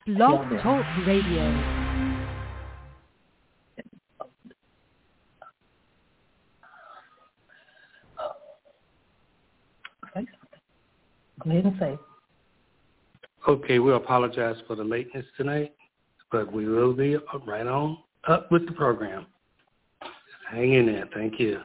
Blog Talk Radio. Go ahead and say. Okay, we apologize for the lateness tonight, but we will be right on up with the program. Just hang in there. Thank you.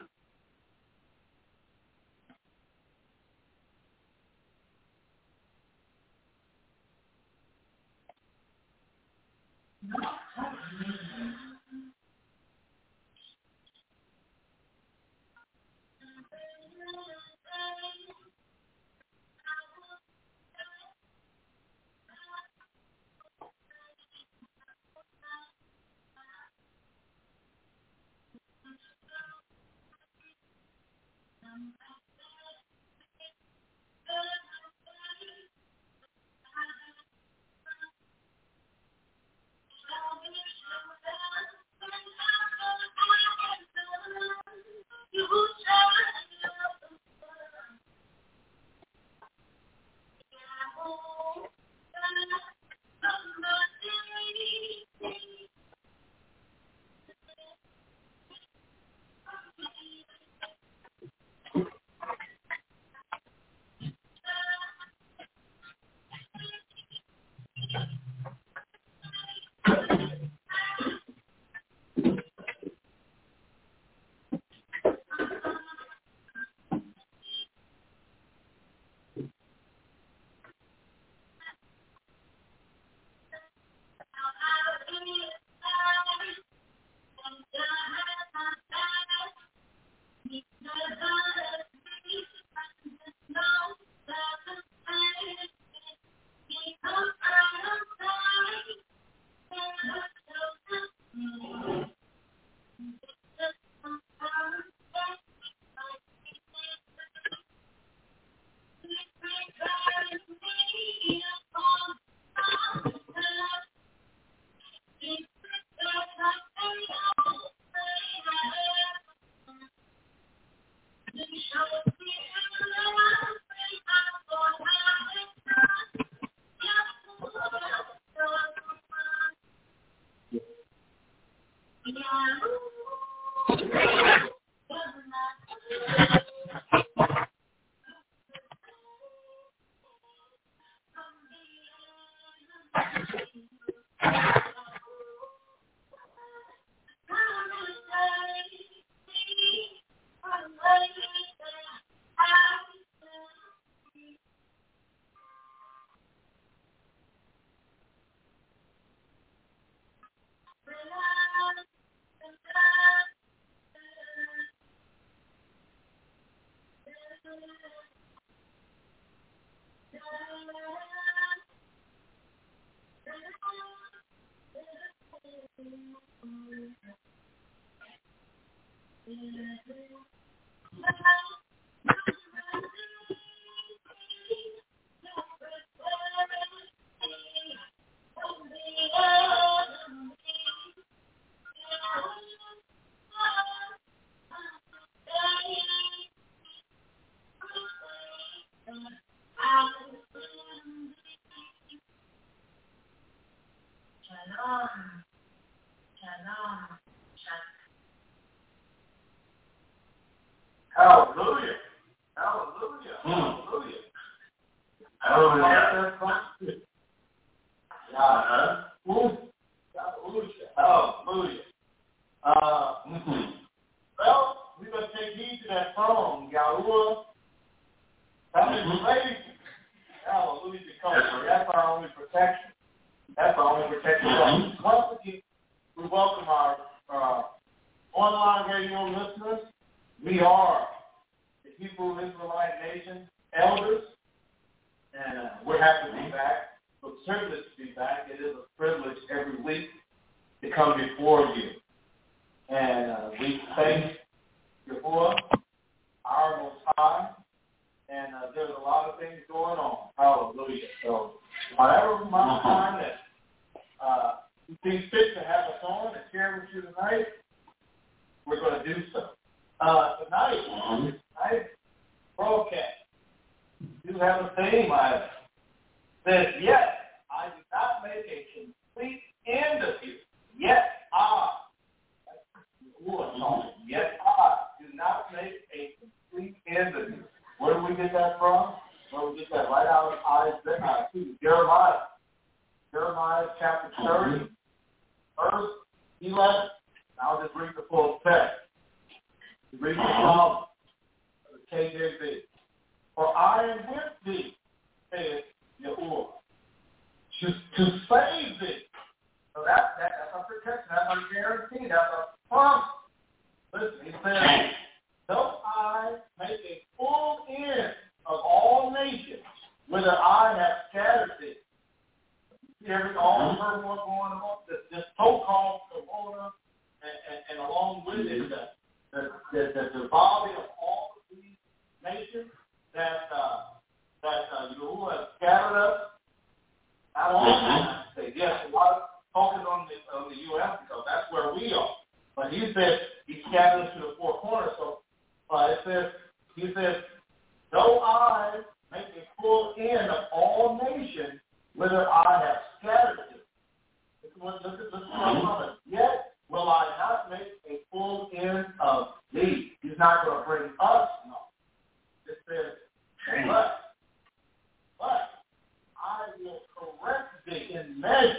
Hallelujah. Hallelujah. Hallelujah. Hallelujah. Hallelujah. Well, we're going to take heed to that song, Yahuwah. That is amazing. Hallelujah. Because that's our only protection. That's our only protection. Once again, we welcome our online radio listeners. We are the Hebrew Israelite Nation elders, and we're happy to be back. We're privileged to be back. It is a privilege every week to come before you. And we thank Yahuwah, our Most High, and there's a lot of things going on. Hallelujah. So whatever amount of time that you think fit to have us on and share with you tonight, we're going to do so. Tonight's broadcast, you have a theme. I said, yes, I do not make a complete end of you. Yet I do not make a complete end of you. Where do we get that from? Well, we get that right out of Jeremiah. Jeremiah chapter 30, verse 11. I'll just read the full text. Read the Psalm, the KJV. For I am with thee, saith Yahuwah, to save thee. So that's a protection. That's a guarantee. That's a promise. Listen, he says, though I make a full end of all nations, whither I have scattered thee. All the turmoil going on, this so-called corona, and along with it, the devolving of all of these nations that Yahuwah has scattered us. Not only the United States. Yes, a lot of focus on the U.S. because that's where we are. But he said he scattered us to the four corners. So he says, though I make a full end of all nations, whither I have scattered you. Look at this comment. Yet will I not make a full end of thee. He's not going to bring us, no. It says, but I will correct thee in measure.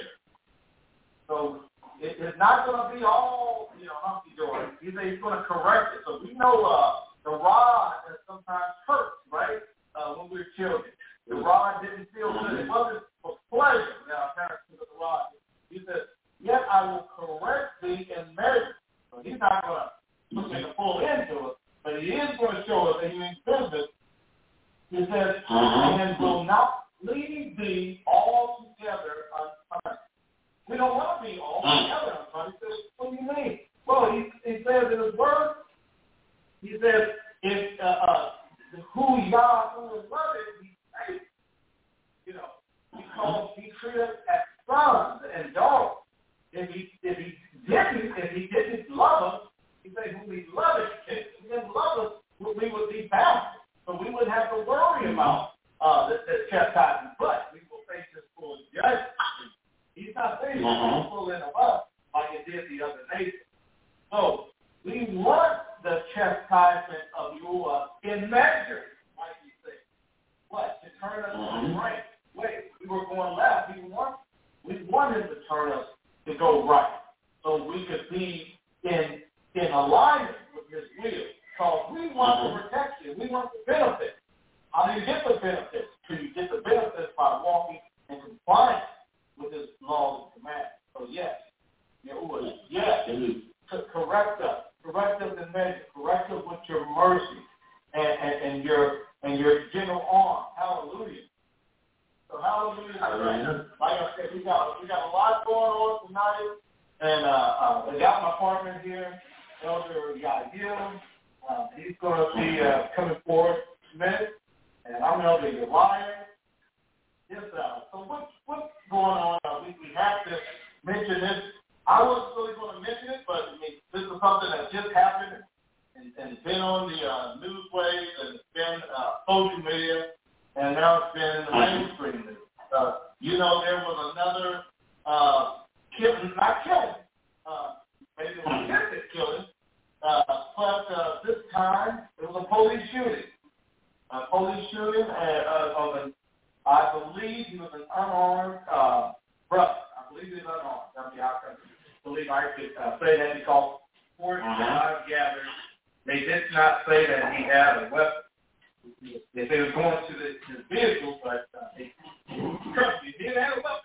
So it's not going to be all, hunky-dory. He's going to correct it. So we know the rod that sometimes hurts, right, when we're children. The rod didn't feel good. It wasn't for pleasure that our parents took the rod. He said, yet I will correct thee in measure. So he's not going to look at the full end to it, but he is going to show us that he means business. He says, and will not leave thee altogether unpunished. We don't want to be altogether unpunished. He says, what do you mean? Well, he says in his word, he says, if who Yah, who is loving, he saves. Because he treated us as sons and daughters. If he didn't love us, he said, who he loved, if he didn't love us, we would be bound. So we wouldn't have to worry about the chastisement. But we will face this full judgment. He's not saying he's going to pull in of us like it did the other nations. So we want the chastisement of Yahuwah in measure, like you say. What? To turn us to the right. Wait, we were going left. We wanted to turn us to go right, so we could be in alignment with His will. Because we want the protection. We want the benefits. How do you get the benefits? You get the benefits by walking in compliance with His laws and commandments. So yes, Yahuwah, yes, to correct us in measure, correct us with your mercy and your general arm. Hallelujah. So hallelujah. Like I said, we got a lot going on tonight, and I got my partner here, Elder Yael. He's going to be coming forward in a minute, and I'm Elder Uriah. Yes, so what's going on? We have to mention this. I wasn't really going to mention it, but this is something that just happened and it's been on the newswaves and it's been social media, and now it's been in the mainstream. There was another maybe it was attempted killing, but this time it was a police shooting. I believe he was an unarmed brother. I believe he was unarmed. I believe I could say that because reports that I've gathered, they did not say that he had a weapon. If they were going to his vehicle, but he did have a weapon.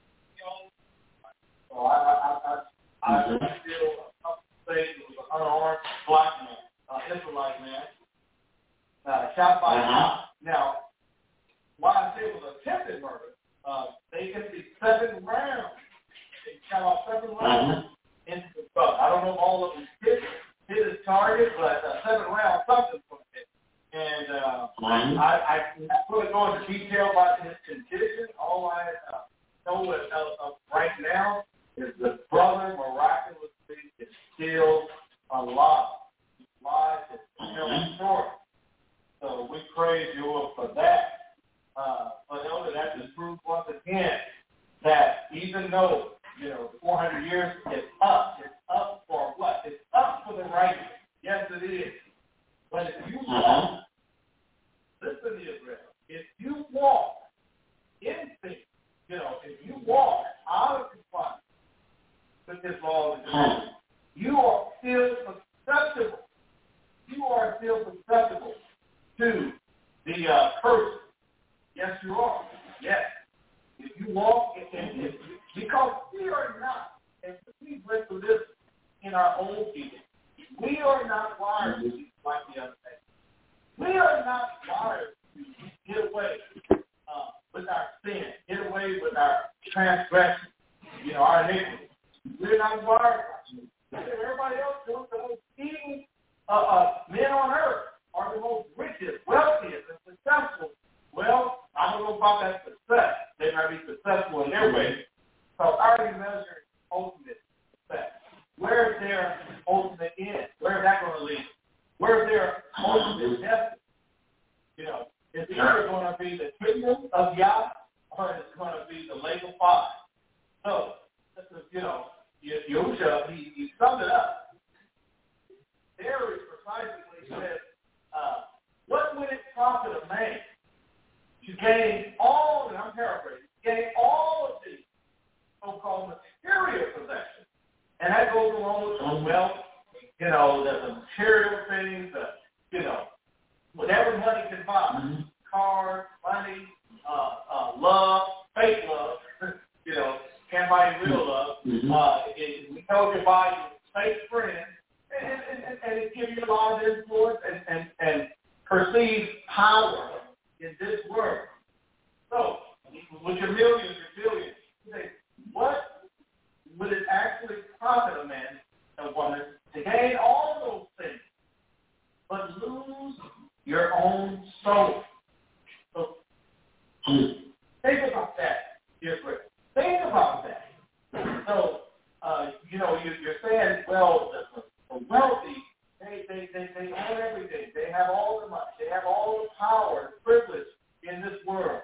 So I feel say it was an unarmed black man, Israelite man, shot by a cop. Now, why I say it was attempted murder, they emptied 7 rounds. They shot off 7 rounds into the truck. I don't know if all of them hit his target, but 7 rounds, something's going to hit. And I couldn't go into detail about his condition. All I know right now is the brother miraculously is still alive. His life is still short. So we praise you for that. But Elder, that just proves once again that even though, 400 years is up, it's up for what? It's up for the righteous. Yes, it is. But if you walk, listen, Israel, if you walk in faith, if you walk out of compliance with this law of the commandment, you are still susceptible. You are still susceptible to the curse. Yes, you are. Yes. If you walk in because we are not, and we went through this in our old people, we are not wired to be like the other thing. We are not wired to get away with our sin, get away with our transgression, our iniquity. We're not wired. Everybody else doing the most eating men on earth are the most richest, wealthiest, and successful. Well, I don't know about that success. They might be successful in their way. So how do you measure ultimate success? Where is their ultimate end? Where is that going to lead? Where is their ultimate destiny? Is it either going to be the kingdom of Yah or is it going to be the lake of fire? So, Yahushua, he summed it up very precisely when he said, what would it profit a man to gain all, and I'm paraphrasing, gain all of these so-called material possessions? And that goes along with wealth, the material things, whatever money can buy, cars, money, love, fake love, can't buy real love. We told you to buy fake friends, and it gives you a lot of influence and perceived power in this world. So, with your millions, your billions, you say, what would it actually profit a man, a woman, to gain all those things, but lose your own soul? So, think about that, dear friend. Think about that. So, you're saying, well, the wealthy, they own everything. They have all the money. They have all the power, privilege in this world.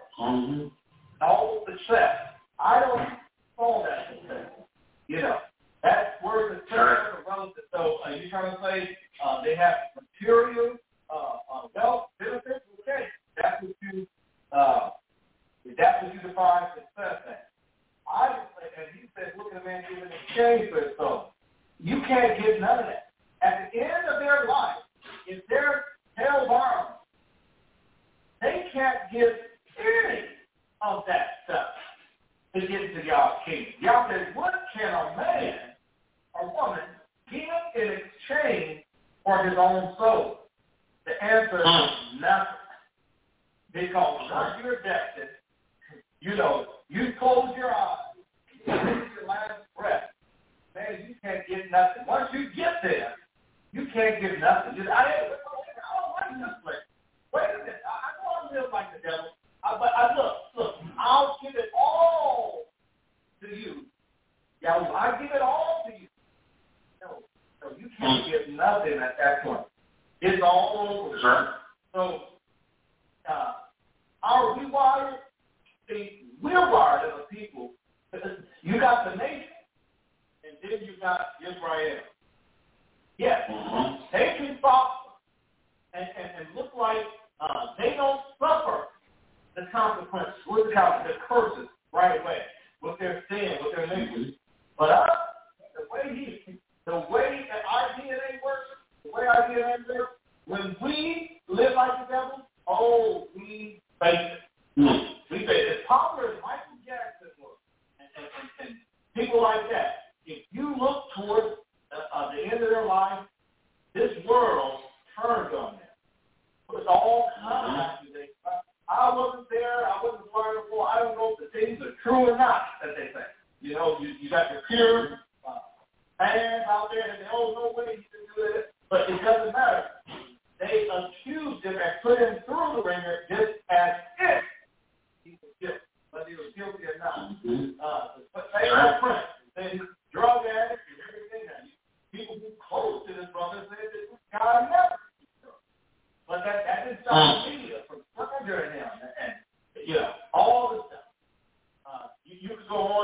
All the success. I don't call that success. That word success is relative. So you're trying to say they have material wealth, benefits? Okay. That's what you define success as. And he said, look at a man giving exchange for his soul. You can't get none of that. At the end of their life, if they're held bound, they can't give any of that stuff to get into God's kingdom. Y'all says, what can a man or woman give in exchange for his own soul? The answer is nothing. Because once you're destined, you close your eyes, you take your last breath. Man, you can't get nothing. Once you get there, you can't get nothing. I don't like this place. Wait a minute. I don't want to live like the devil. Look, I'll give it all to you. Yeah, I give it all to you. No, you can't get nothing at that point. It's all over. Sure. So, are we wired? See, we're wired as a people. You got the nation, and then you got Israel. Yes, they can prosper and look like they don't suffer the consequences, the curses right away with their sin, with their iniquity. But us, the way that our DNA works, the way our DNA works, when we live like the devil, we face it. We face it. As popular as Michael Jackson was, and people like that, if you look towards the end of their life, this world turns on them. With all kinds of accusations. I wasn't there. I wasn't part of it. I don't know if the things are true or not that they say. You got your pure fans out there that say, oh, no way you can do it. But it doesn't matter. They accused him and put him through the ringer just as if he was guilty, whether he was guilty or not. Say my friend, then drug addict and everything. People who close to this brother said that this guy never. But that didn't stop the media from slandering him and all this stuff. You could go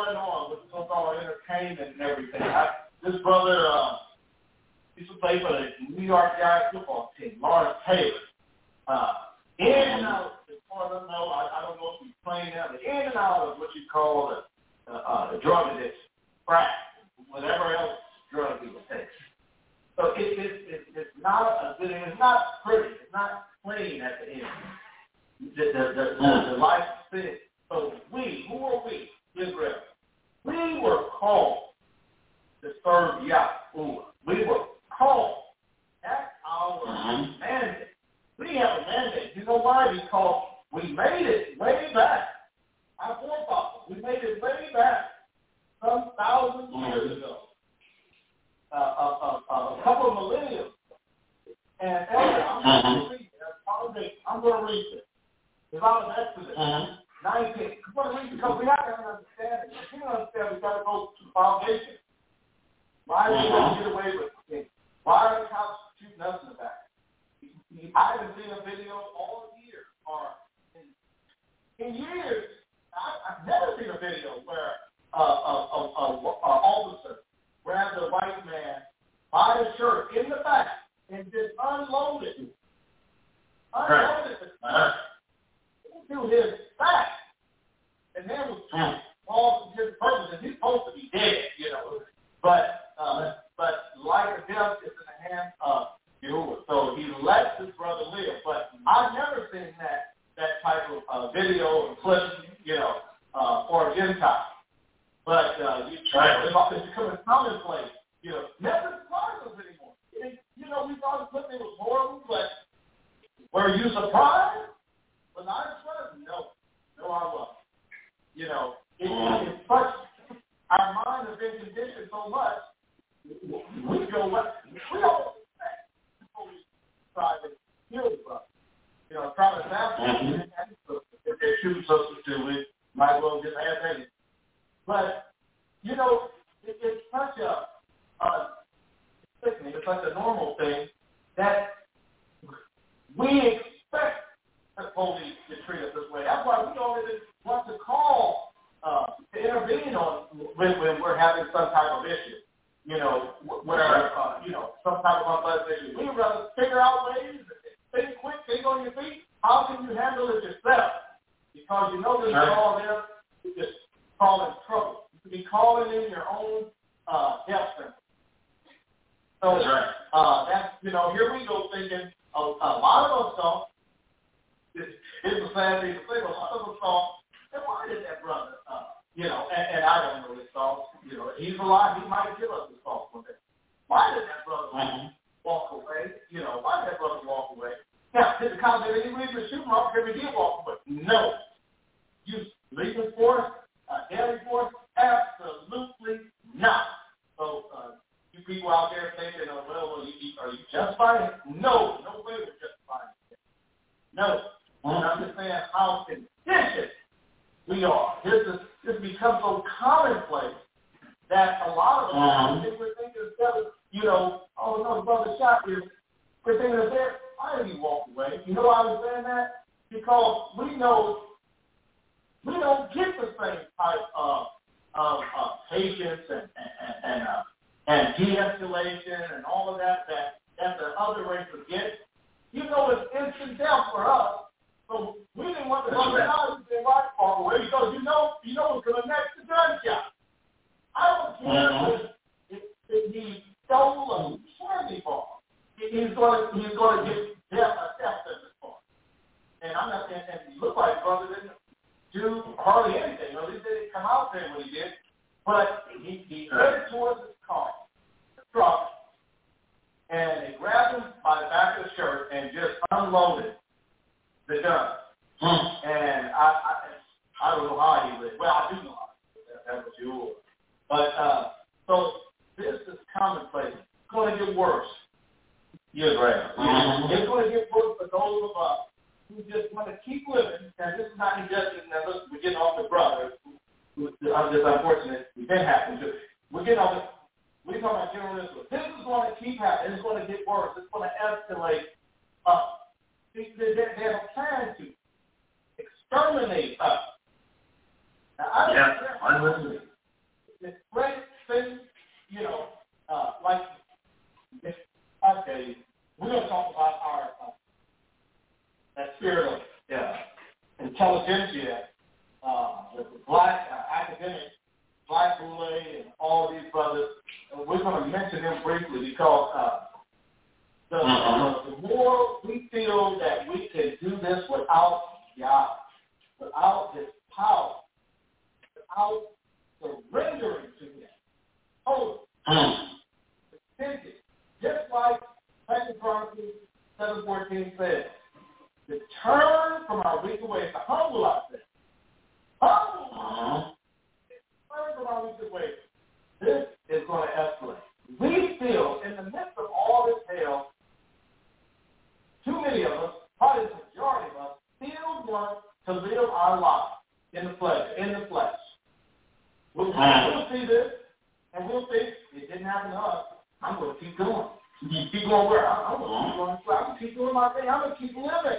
entertainment and everything. This brother used to play for the New York Giants football team, Lawrence Taylor. In and out, as far as I know, I don't know if he's playing now, but in and out of what you call the drug addiction, crack, whatever else drug he would take. So it's not a good, it's not pretty, it's not clean at the end. The life of sin. So who are we, Israel? We were called to serve Yahuwah. We were called. That's our mandate. We have a mandate. You know why? Because we made it way back. Our forefathers, we made it way back some thousands of years ago. A couple of millennia. And I'm going to read this. It's out of Exodus 19. I'm going to read because we have to understand it. If you don't understand, we've got to go to the foundation. Why are we going to get away with it? Why are the cops shooting us in the back? I haven't seen a video all year, or in years, I've never seen a video where an officer grabbed a white man by the shirt in the back and just unloaded to his back, and then was all to his purpose, and he's supposed to be dead, you know. But life or death is in the hands of Yahuwah. So he lets his brother live. But I've never seen that type of video or clip, you know, for a Gentile. But it's becoming commonplace. You know, never surprised us anymore. You know, we thought the clip was horrible, but were you surprised? Was I surprised? No, I wasn't. You know, it's such, our mind has been conditioned so much, we don't expect before we try to kill the brother. You know, try to assassinate if they shoot us to we might as well just have anything. But, you know, it's such a sickening, it's such a normal thing that we expect the police to treat us this way. That's why we don't even want to call to intervene on when we're having some type of issue. You know, where you know, some type of unpleasant issue. We'd rather figure out ways, think quick, think on your feet. How can you handle it yourself? Because you know there's all there to just causing trouble. You could be calling in your own death sentence. So that's, you know, here we go thinking a lot of us thought. It's a sad thing to say, but a lot of us thought, and why did that brother, you know, and I don't know his thoughts, you know, he's alive, he might give us his thoughts one day. Why did that brother walk away? You know, why did that brother walk away? Now, did the cops have any reason to shoot him off if he did walk away? No. Use lethal force, deadly force? Absolutely not. So, you people out there thinking, oh, well, are you justifying it? No way we're justifying it. No. And I'm just saying how conditioned we are. This becomes so commonplace that a lot of us, we're thinking instead of, you know, oh no, the brother shot you, we're thinking of that, why did he walk away? You know why I'm saying that? Because we know we don't get the same type of patience and de-escalation and all of that the other races get. You know, it's instant death for us. So we didn't want the brother to die. We said, why walk away? Because you know what's going to next to gunshot. I don't care if he stole a candy bar. He's going to get a death sentence for it. And I'm not saying that he looked like brother didn't do hardly anything. At least they didn't come out saying what he did. But he headed towards his car, the truck, and they grabbed him by the back of the shirt and just unloaded the gun. And I don't know how he lived. Well, I do know how he lived. That's what you will. But so this is commonplace. It's going to get worse. You're right. It's going to get worse for those of us who just want to keep living. And this is not injustice. Now, listen, we're getting off the brothers. I'm just unfortunate. We've been happening. We're getting off the. We're talking about general this. This is going to keep happening. It's going to get worse. It's going to escalate up. They have a plan to exterminate us. Now, I'm listening. It's great Black Boule and all these brothers. And we're going to mention them briefly because the more we feel that we can do this without God, without His power, without surrendering to Him, totally, just like 2 Chronicles 7:14 says, to turn from our wicked ways, to humble ourselves. Humble! Turn from our wicked ways. This is going to escalate. We feel, in the midst of all this hell, too many of us, probably the majority of us, still want to live our lives in the flesh. We'll see this, and we'll think, it didn't happen to us. I'm going to keep going. Keep going where? I'm going to keep going. I'm going to keep doing my thing. I'm going to keep living.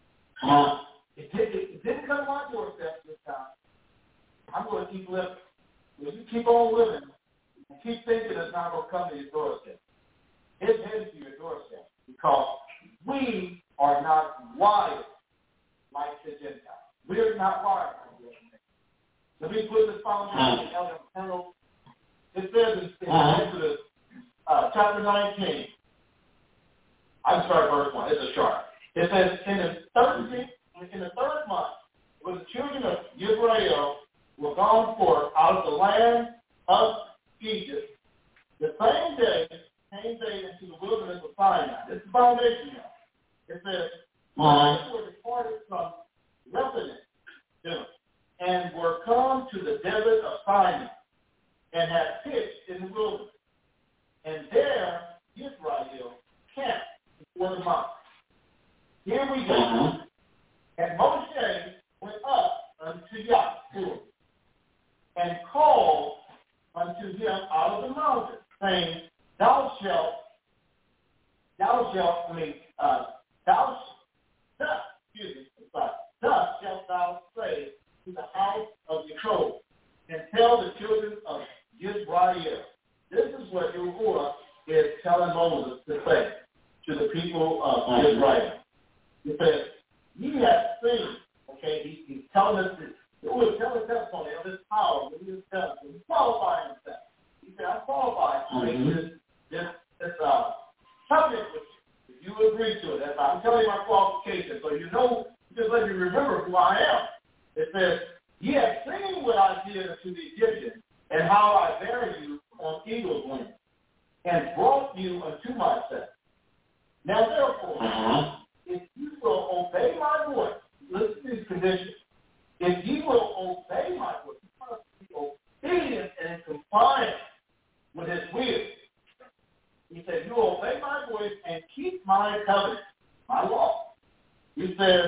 It didn't come to my doorstep this time. I'm going to keep living. If you keep on living and keep thinking it's not going to come to your doorstep, it's headed to your doorstep because we are not wired like the Gentiles. We're not wired like the Gentiles. Let me put this foundation in. It says in Exodus chapter 19. I'm sorry, verse 1. It's a short. It says, in the third month, when the children of Israel were gone forth out of the land of Egypt, the same day came they into the wilderness of Sinai. This is the foundation now. It says, they were departed from Rephidim and were come to the desert of Sinai and had pitched in the wilderness. And there Israel camped before the mountain. Here we go. And Moshe went up unto Yahweh and called unto him out of the mountain, saying, Thus shalt thou say to the house of Jacob, and tell the children of Israel. This is what Yahuwah is telling Moses to say to the people of Israel. He says, ye have seen, okay, he's telling us this. He was telling the testimony of his power when he was telling, he's qualifying himself. He said, I'm qualified to make this covenant with you. If you agree to it, I'm telling you my qualifications, so you know, just let me remember who I am. It says, ye have seen what I did unto the Egyptians, and how I bare you on eagle's wings, and brought you unto myself. Now therefore, if you will obey my voice, listen to these conditions. If you will obey my voice, you must be obedient and in compliance with his will. He said, you obey my voice and keep my covenant, my law. He says,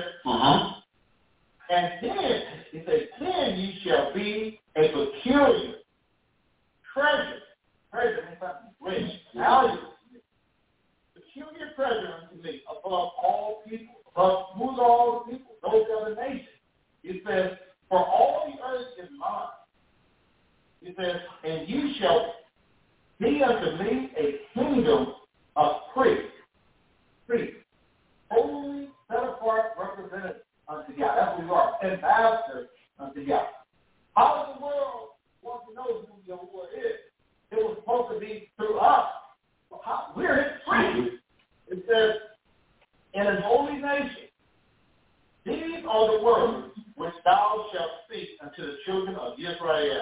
and then, he says, then ye shall be a peculiar treasure. Treasure means something rich, valuable. Peculiar treasure unto me above all people. Above who's all the people? Those other nations. He says, for all the earth is mine. He says, and you shall be unto me a kingdom of priests. Priests. Holy, set apart representatives unto God. That's what we are. Ambassadors unto God. How does the world want to know who Yahuwah is? It was supposed to be through us. We're his priests. It says, in an holy nation, these are the words which thou shalt speak unto the children of Israel.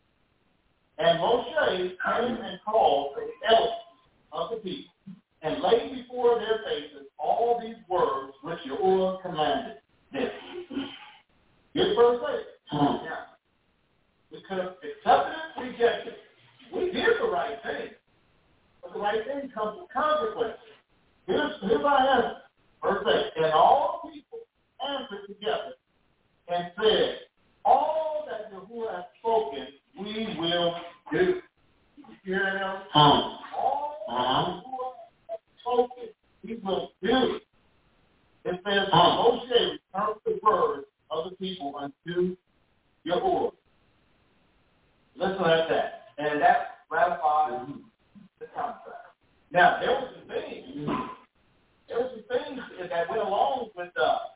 And Moshe came and called the elders of the people, and laid before their faces all these words which Yahuwah commanded them. Here's verse 8. Now, we could have accepted it, rejected it. We did the right thing, but the right thing comes with consequences. Here's our answer. Verse 8. And all people answered together and said, all that Yahuwah has spoken, we will do. You hear that? All that Yahuwah has spoken, we will do. It says, Moshe returned the word of the people unto Yahuwah. Listen at that. And that ratifies the contract. Now, there were some things that went along with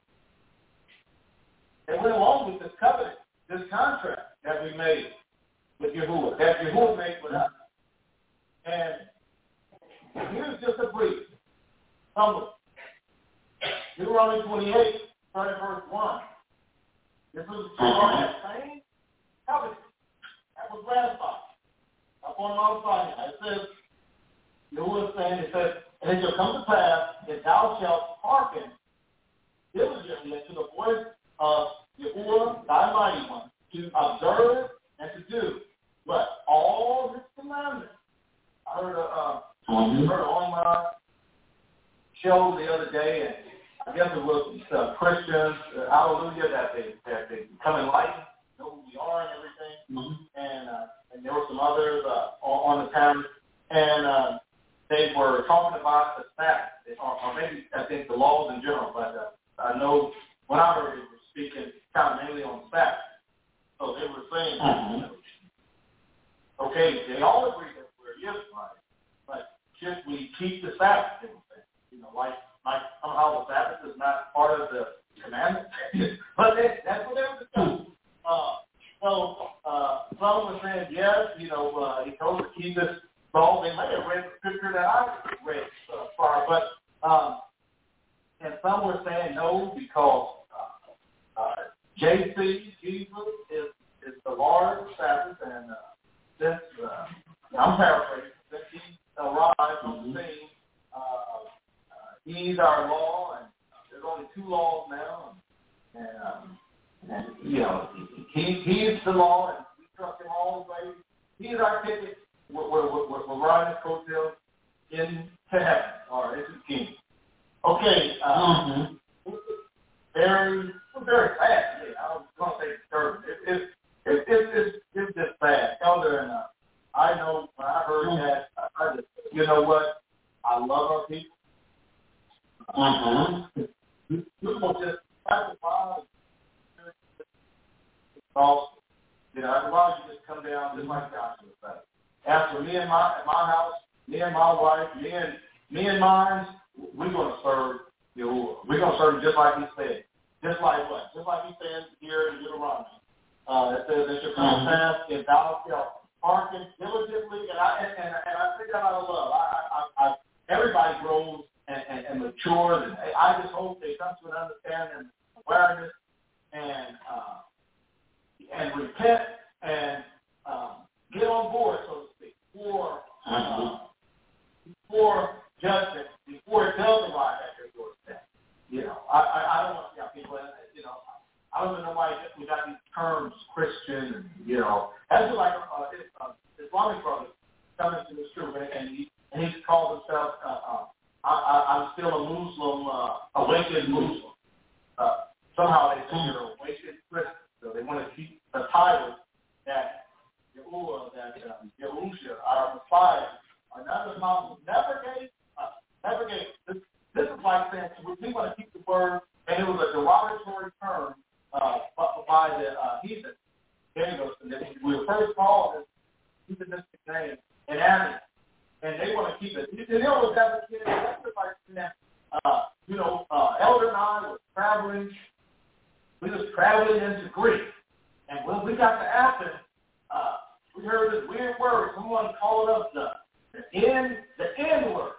this covenant, this contract that we made. with Yahuwah. That Yahuwah made with us. And here's just a brief summary. Deuteronomy 28, starting verse 1. This was that same covenant that was ratified upon Mount Sinai. It says, Yahuwah is saying, it says, and it shall come to pass that thou shalt hearken diligently to the voice of Yahuwah, thy mighty one, to observe and to do what? All his commandments. I heard a online show the other day, and I guess it was Christians, hallelujah, that they become enlightened, know who we are and everything. And there were some others on the panel, and they were talking about the Sabbath, or maybe I think the laws in general, but I know when I heard it was speaking kind of mainly on the Sabbath. So they were saying, okay, they all agree that we're Israelites, but should we keep the Sabbath? They were saying, like somehow the Sabbath is not part of the commandment. But that's what they were discussing. So some were saying yes, he told us to keep this law. They may have read the scripture that I read prior, but and some were saying no because JC, Jesus, is the Lord of the Sabbath, and since I'm paraphrasing, since he arrived on the scene, he's our law, and there's only two laws now, and he's the law, and we trust him all the way. He's our ticket. We're riding his coattails into heaven, or into the kingdom. Okay, very bad. Yeah, I was going to say disturbing. It's just bad. Elder, and I know when I heard that, I just, you know what? I love our people. People just after a while, after a while you just come down just like Joshua said. As for me and my house, me and my wife, me and mine, we're going to serve Yahuwah. We're going to serve him just like he said. Just like what? Just like he says here in Deuteronomy. It says that you're going to pass if thou shalt hearken diligently, and I think that out of love. Everybody grows and matures, and I just hope they come to an understanding and awareness and repent and get on board, so to speak, before judgment, before it does arrive at your doorstep. I don't want to see people, I don't even know why we got these terms, Christian, that's just like Islamic brothers coming to this truth, and he calls himself, I'm still a Muslim, awakened Muslim. Somehow they think they're awakened Christian, so they want to keep the title that Yahuwah, that Yahusha, our Messiah, another Muslim never gave. This is like saying we want to keep the word, and it was a derogatory term by the heathen. We were first called this heathenistic name in Antioch, and they want to keep it. You know what that is? That's just like that. Elder and I were traveling. We was traveling into Greece, and when we got to Athens, we heard this weird word. Someone called us the N word.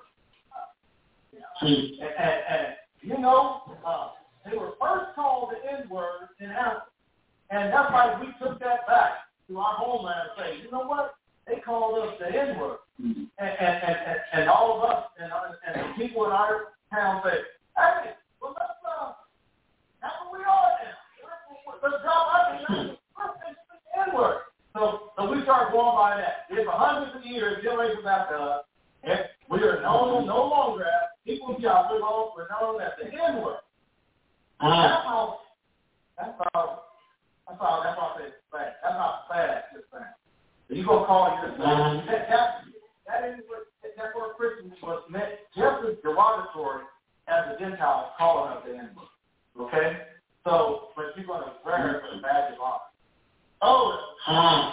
They were first called the N-word in Athens. And that's why we took that back to our homeland and say, you know what? They called us the N-word. And all of us and the people in our town say, hey, well, that's what we are now. Let's drop our N-word. So we started going by that. It's for hundreds of years, generations after us. We are known no longer as people of Yahweh. We're known as the N-word. That's how I say it's bad. That's not bad, just bad. You gonna call yourself that's what Christians was meant just as derogatory as the Gentiles calling us the N-word. Okay? So, but you're gonna wear it with a badge of honor.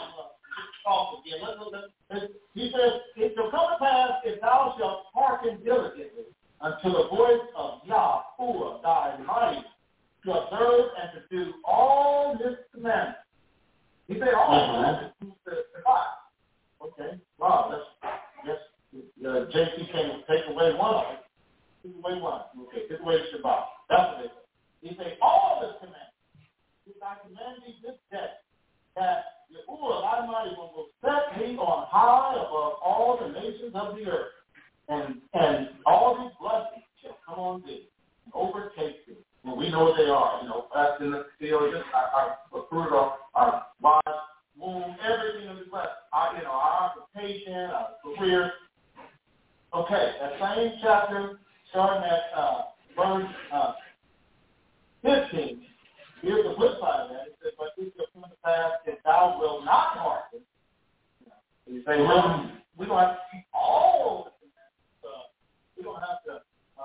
He says, it shall come to pass if thou shalt hearken diligently unto the voice of Yahuwah, thy mighty, to observe and to do all his commandments. He said all the But JC came to take away one of it. Take away one. Okay, take away Shabbat. That's what they said. He said, all the commandments. If I command thee this day, that Yahuwah Almighty will set me on high above all the nations of the earth, and all these blessings shall come on thee and overtake thee. And we know what they are, us in the field, just our fruit of our wives, womb, everything that we bless. Our occupation, our career. Okay, that same chapter, starting at verse 15. Here's the flip side of that. It says, but this shall come to pass if thou wilt not hearken. You say, well, we don't have to keep all of the commandments. We don't have to,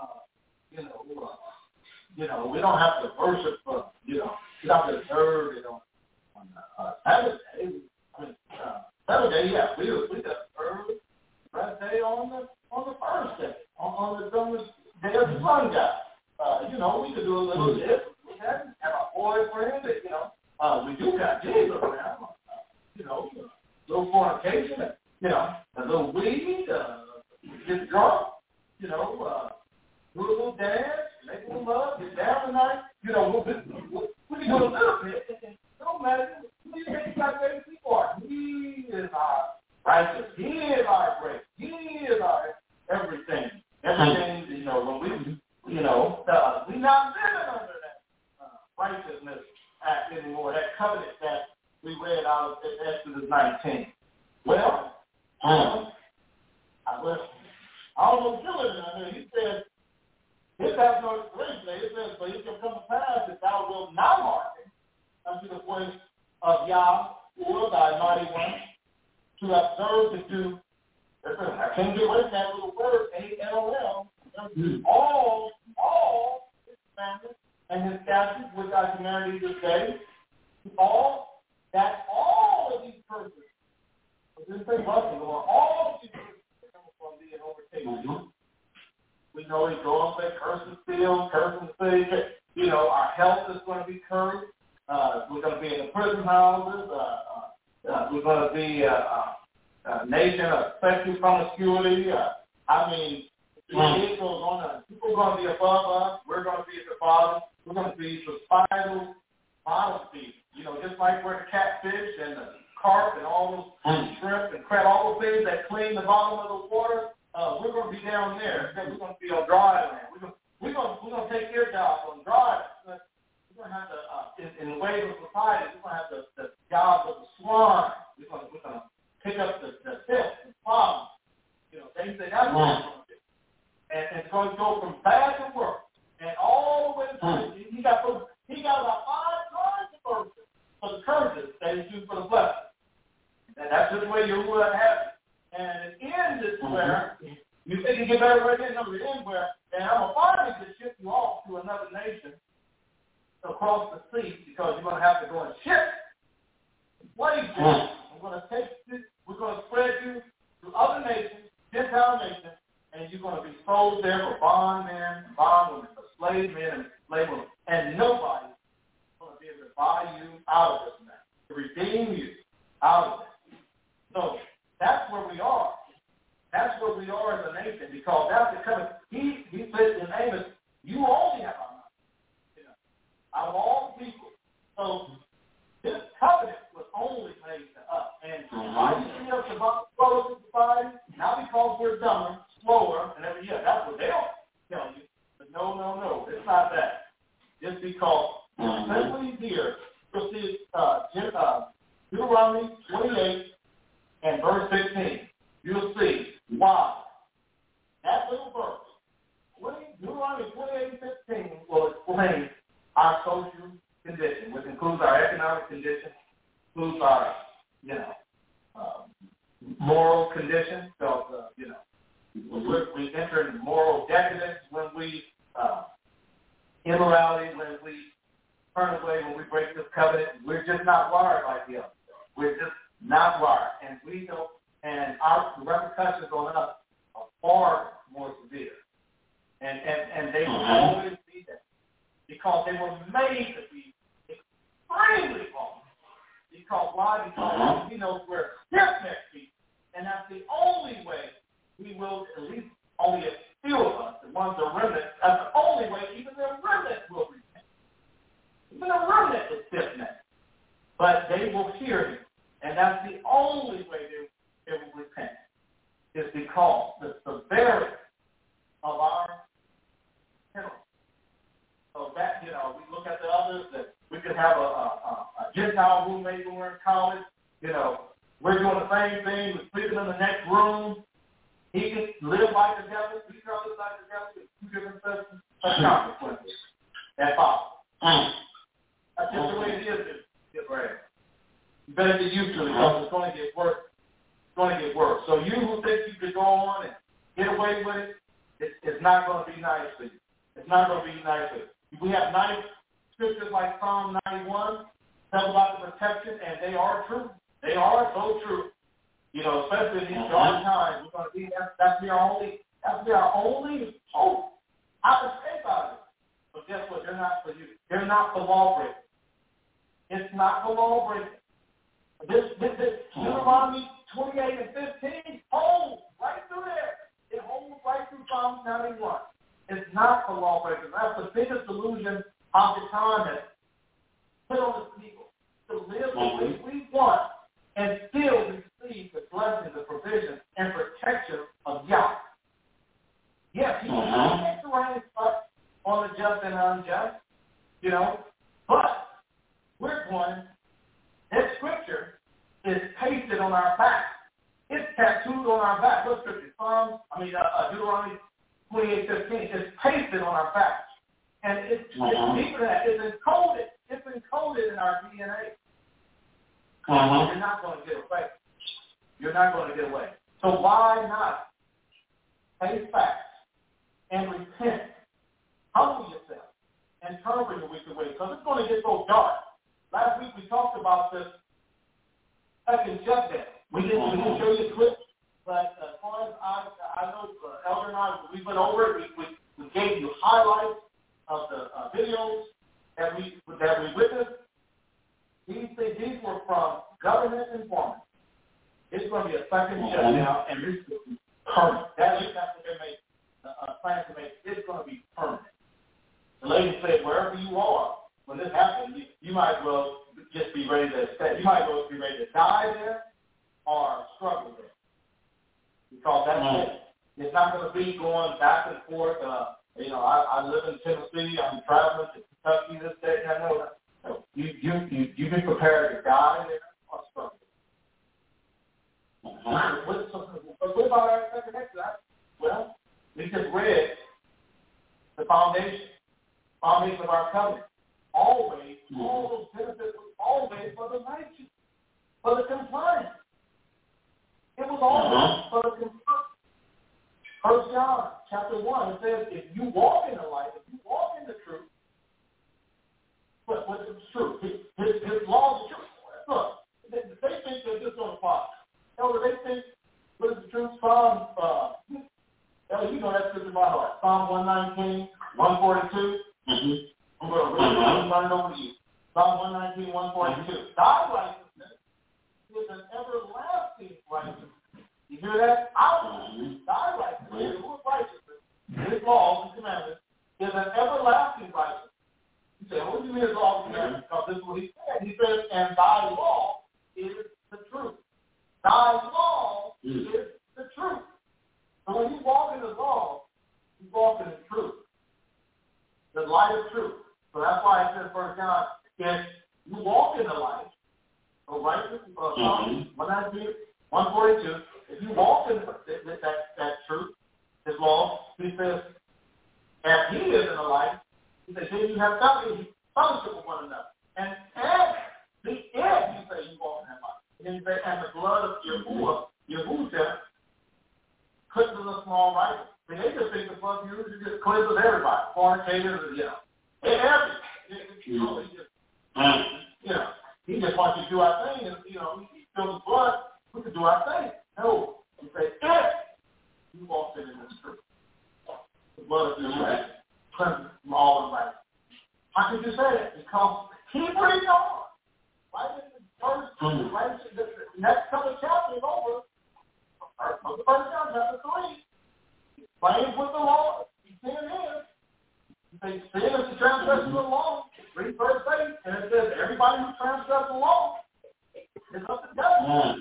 we don't have to worship, we don't have to observe it on Saturday. Saturday, yeah, we just observe that day on the first day, on the day of the sun god. We could do a little this. Have a boyfriend, we do got Jesus around, a little fornication, a little weed, get drunk, do a little dance, make a little love, get down tonight, we can do a little bit. It don't matter. We think about where people are. He is our righteous. He is our grace. He is our everything. Everything, when we, we're not living under righteousness act anymore, that covenant that we read out of Exodus 19. Well, I don't know if you're living under it. He says, this has no expiration date. It says, but it shall come to pass that thou wilt not hearken unto the voice of Yahweh, thy mighty one, to observe to do, I can't get away from that little word, A-L-L, all his commandments and his statutes, which I command thee this day, all of these curses, this thing must be all of these curses come from thee and overtake you. We know he's going to say, curse the field, curse the city. Our health is going to be cursed. We're going to be in the prison houses. We're going to be a nation of sexual promiscuity. It goes on. People are going to be above us. We're going to be at the bottom. We're going to be societal modesty. Just like we're the catfish and the carp and all those shrimp and crab, all those things that clean the bottom of the water. We're going to be down there. We're going to be on dry land. We're going to take their jobs on dry land. We're going to have to, in the ways of society, we're going to have the jobs of the swine. We're going to pick up the filth and problems. Things that that's what we're going to do. And it's going to go from bad to worse. And all the way to he got about 5 times the verses for the curses that he used for the blessing. And that's just the way you would have it. And the end is where you think you get better right there. No, the end where, and I'm finally to ship you off to another nation across the sea because you're going to have to go and ship slaves. We're going to spread you to other nations, Gentile nations, and you're going to be sold there for bondmen, bondwomen, for slave men and slave women. And nobody is going to be able to buy you out of this mess, to redeem you out of it. So that's where we are. That's where we are as a nation because that's the covenant. He said in Amos, you only have our money. Out of all the people. So this covenant was only made to us. And why do you see us about the fellows in society? Not because we're dumber, slower, and every year. That's what they'll tell you. But no. It's not that. Just because simply here, you'll see Deuteronomy 28 and verse 15. You'll see why. That little verse, Deuteronomy 28 and 15, will explain our social condition, which includes our economic condition, includes our, moral condition. So, we enter into moral decadence when we, immorality, when we turn away, when we break this covenant. We're just not wired like the others. We're just not wired. And we don't, and our repercussions on us are far more severe. And they will always be there. Because they were made to be extremely vulnerable. Because why? Because we're stiff-necked people. And that's the only way we will at least only a few of us, the ones that are remnant, that's the only way even the remnant will repent. Even the remnant is stiff-necked. But they will hear him. And that's the only way they will repent, is because the severity of our penalty. So that, we look at the others, that we could have a Gentile roommate when we're in college. We're doing the same thing. We're sleeping in the next room. He can live like the devil. We can live like the devil. It's two different sets of consequences. That's all. That's just the way it is. You better get used to it because it's going to get worse. It's going to get worse. So you who think you could go on and get away with it, it's not going to be nice for you. It's not going to be nice for you. We have nice scriptures like Psalm 91, tell about the protection, and they are true. They are so true. Especially in these dark times, we're going to be that's our only hope. I would say about it. But guess what? They're not for you. They're not the law breaker. It's not the law breaker. This Deuteronomy 28 and 15 holds right through there. It holds right through Psalm 91. It's not the law breaker. That's the biggest illusion of the time has put on the people, to live the way we want and still receive the blessings, the provision, and protection of Yahweh. Yes, he makes the rain on the just and unjust, but we're going, this scripture is pasted on our back. It's tattooed on our back. What scripture? Deuteronomy 28:15. It's pasted on our back. And it's deeper than that. It's encoded. It's encoded in our DNA. You're not going to get away. You're not going to get away. So why not face facts and repent? Humble yourself and turn from your wicked ways, because it's going to get so dark. Last week we talked about this second shutdown. We didn't show you the clip, but as far as I know, Elder and I, we went over it. We gave you highlights of the videos that we witnessed. These were from government informants. It's going to be a second shutdown, and this will be permanent. That's what they made plans to make. It's going to be permanent. The lady said, wherever you are, when this happens, you might as well just be ready to stay. You might as well be ready to die there or struggle there. Because that's it. It's not going to be going back and forth. I live in Tennessee. I'm traveling to Kentucky this day. No. You be prepared to die there or struggle. What about our second exercise? Well, we just read the foundation of our covenant. Always, all those benefits was always for the righteous, for the compliant. It was always for the compliant. 1 John chapter 1, it says, if you walk in the light, if you walk in the truth, what is the truth? His laws are true. Look, they think they're just going to follow. They think, what is the truth? Psalm, you know that scripture by heart. Psalm 119, 142. I'm going to run it over to you. Psalm 119, 142. Thy righteousness is an everlasting righteousness. You hear that? Thy righteousness, his laws and commandments, is an everlasting righteousness. You say, what do you mean his laws and commandments? Because this is what he said. He says, and thy law is the truth. Thy law is the truth. So when you walk in the law, you walk in the truth. The light of truth. So that's why it says, 1 John, if you walk in the light, so righteous, Psalm 119, 142, if you walk in that truth, his law, he says, as he is in the light, he says, then you have fellowship with one another. And if you say you walk in that light, and then you say, and the blood of Yahushua cleanses a small righteous. I mean, they just think the blood of Yahushua just cleanses everybody, fornicators, he just wants you to do our thing, and he fills his blood, we can do our thing. No, he says, if you walk in this truth, the blood of Yahushua cleanses from all unrighteousness. How could you say that? Because keep reading on. Right in the first, the next couple of chapters over, the first John chapter 3, reigns with the Lord. Sin is. You say sin is the transgression of the law. Read verse 8, and it says everybody who transgresses the law is of the devil.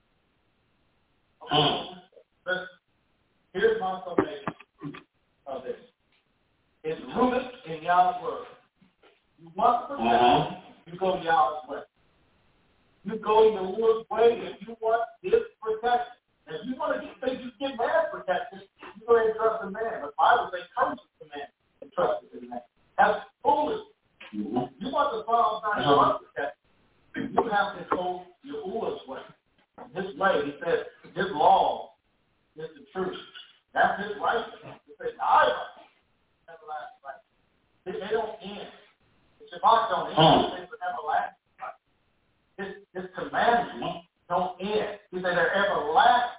But here's my summation of this. It's rooted in Yahweh's word. You want to protect, you go Yahweh's way. You go Yahuwah's way if you want this protection. If you want to think you get man protection, you go ahead and trust in man. The Bible says curse the man and trust in man. That's foolish. You want the Psalm 91 protection, you have to go Yahuwah's way. His way, he says, his law is the truth. That's his righteousness. He says, I everlasting life. They don't end. The Shabbat don't end. They say everlasting life. His commandments don't end. He said they're everlasting.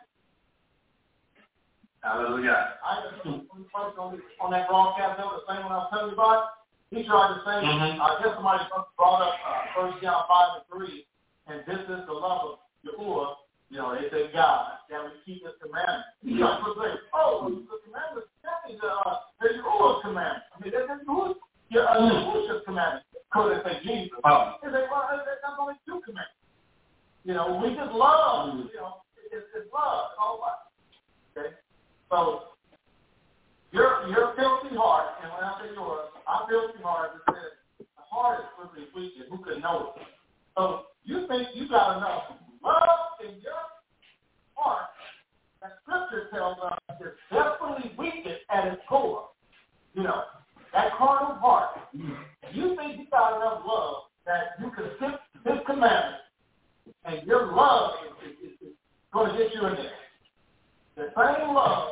Hallelujah. I just on that broadcast there, the same one I was telling you about, he tried to say, I guess somebody brought up 1 John 5:3, and this is the love of Yahuwah. You know, they say God, that we keep his commandments. He tried to say, the commandments, they're Yahuwah's commandments. I mean, they're Yahuwah's commandments. Could they say Jesus? They say, well, there's only two commandments. You know, we just love, you know, it's love and all that. Okay? So, your filthy heart, and when I say yours, our filthy heart, it says the heart is filthy weak, who could know it? So, you think you got enough love in your heart that Scripture tells us is definitely weakest at its core. You know, that carnal heart. You think you got enough love that you can keep his commandments, and your love is going to get you in there. The same love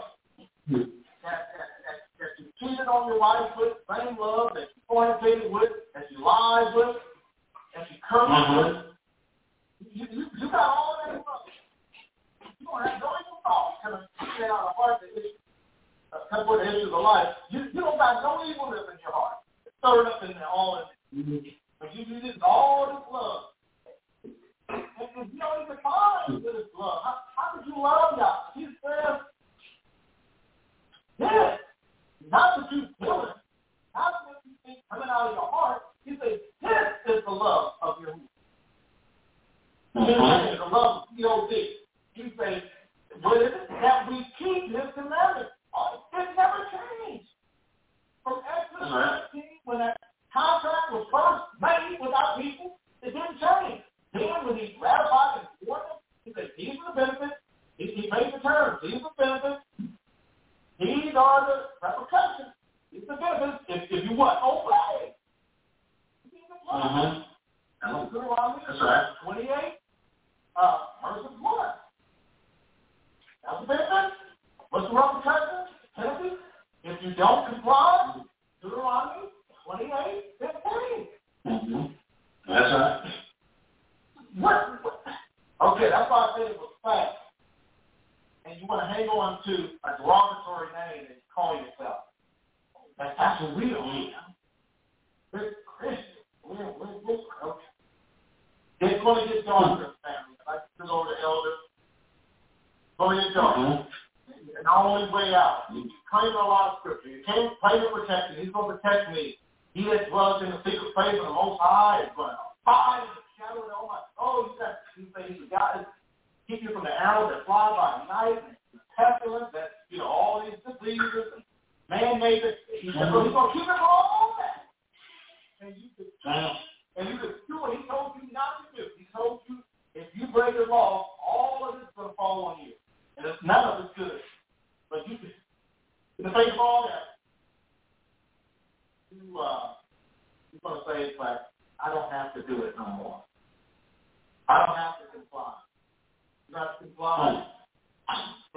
that you cheated on your wife with, same love that you fornicated with, that you lied with, that you cursed with. You got all that love. You don't have no evil thoughts coming out of the heart that is a couple of the issues of life. You don't got no evilness in your heart. It's stirred up in there, all in there. But you just all this love. And you don't even find this love. How could you love God? He says, yes, not that you feel it, not what you think coming out of your heart. He says, this is the love of your heart. This is the love of C-O-D. You say, what is it? That we keep his commandments. It never changed. From Exodus 19, when that contract was first made without people, it didn't change. Then when he ratified and sworn it, he said, these are the benefits. He made the terms. These are the benefits. These are the repercussions. These are the benefits. If you what? Obey. That's right. 28, verse 1. That's the benefit. What's the repercussion? Penalty. If you don't comply, Deuteronomy 28:15. That's right. What? Okay, that's why I said it was fast. And you want to hang on to a derogatory name and call yourself. That's what we don't need. We're Christians. We're okay. It's going to get darker, family. I just over the elders. Going to get darker. And the only way out. You claim a lot of scripture. You can't claim to protection. He's going to protect me. He that dwells in the secret place of the Most High is going to abide in the shadow of the Almighty. Oh, you say he's God to keep you from the arrows that fly by night and the pestilence that, you know, all these diseases and man-made it. He said, well, he's going to keep it from all that. And you could do what he told you not to do. He told you if you break the law, all of this is going to fall on you. And none of it's good. But you can, in the face of all that, you're going to say, it's like, I don't have to do it no more. I don't have to comply. You have to comply. His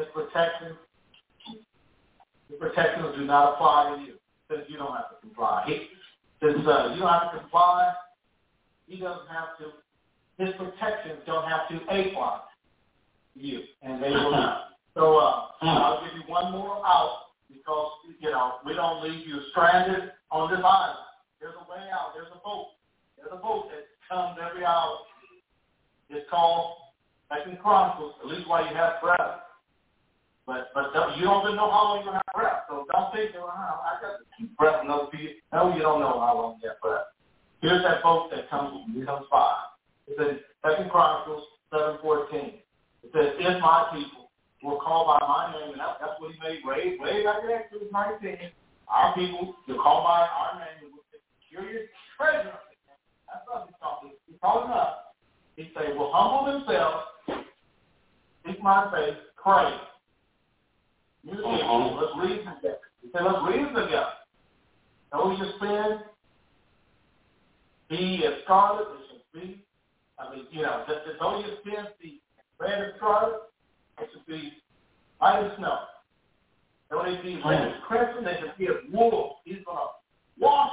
protections do not apply to you, since you don't have to comply. Since you don't have to comply, he doesn't have to. His protections don't have to apply to you, and they will not. So I'll give you one more out because, you know, we don't leave you stranded on this island. There's a way out. There's a boat. There's a boat that comes every hour. It's called, like in Chronicles, at least while you have breath. But you don't even know how long you're going to have breath. So don't think, I got to keep breath in other people. No, you don't know how long you have breath. Here's that boat that comes 5. It says, 2 Chronicles 7:14. It says, if my people were called by my name, and that's what he made way back in Exodus 19. Our people will call by our name and will take curious treasure. That's what he's talking. He's calling us. He say, will humble themselves, seek my face, pray. Let's read together. He said, let's read together. Know your sin. Be as scarlet as should be. Though your sins be red as scarlet, it should be white as snow. Though they be red as crimson, they should be as wool. He's going to wash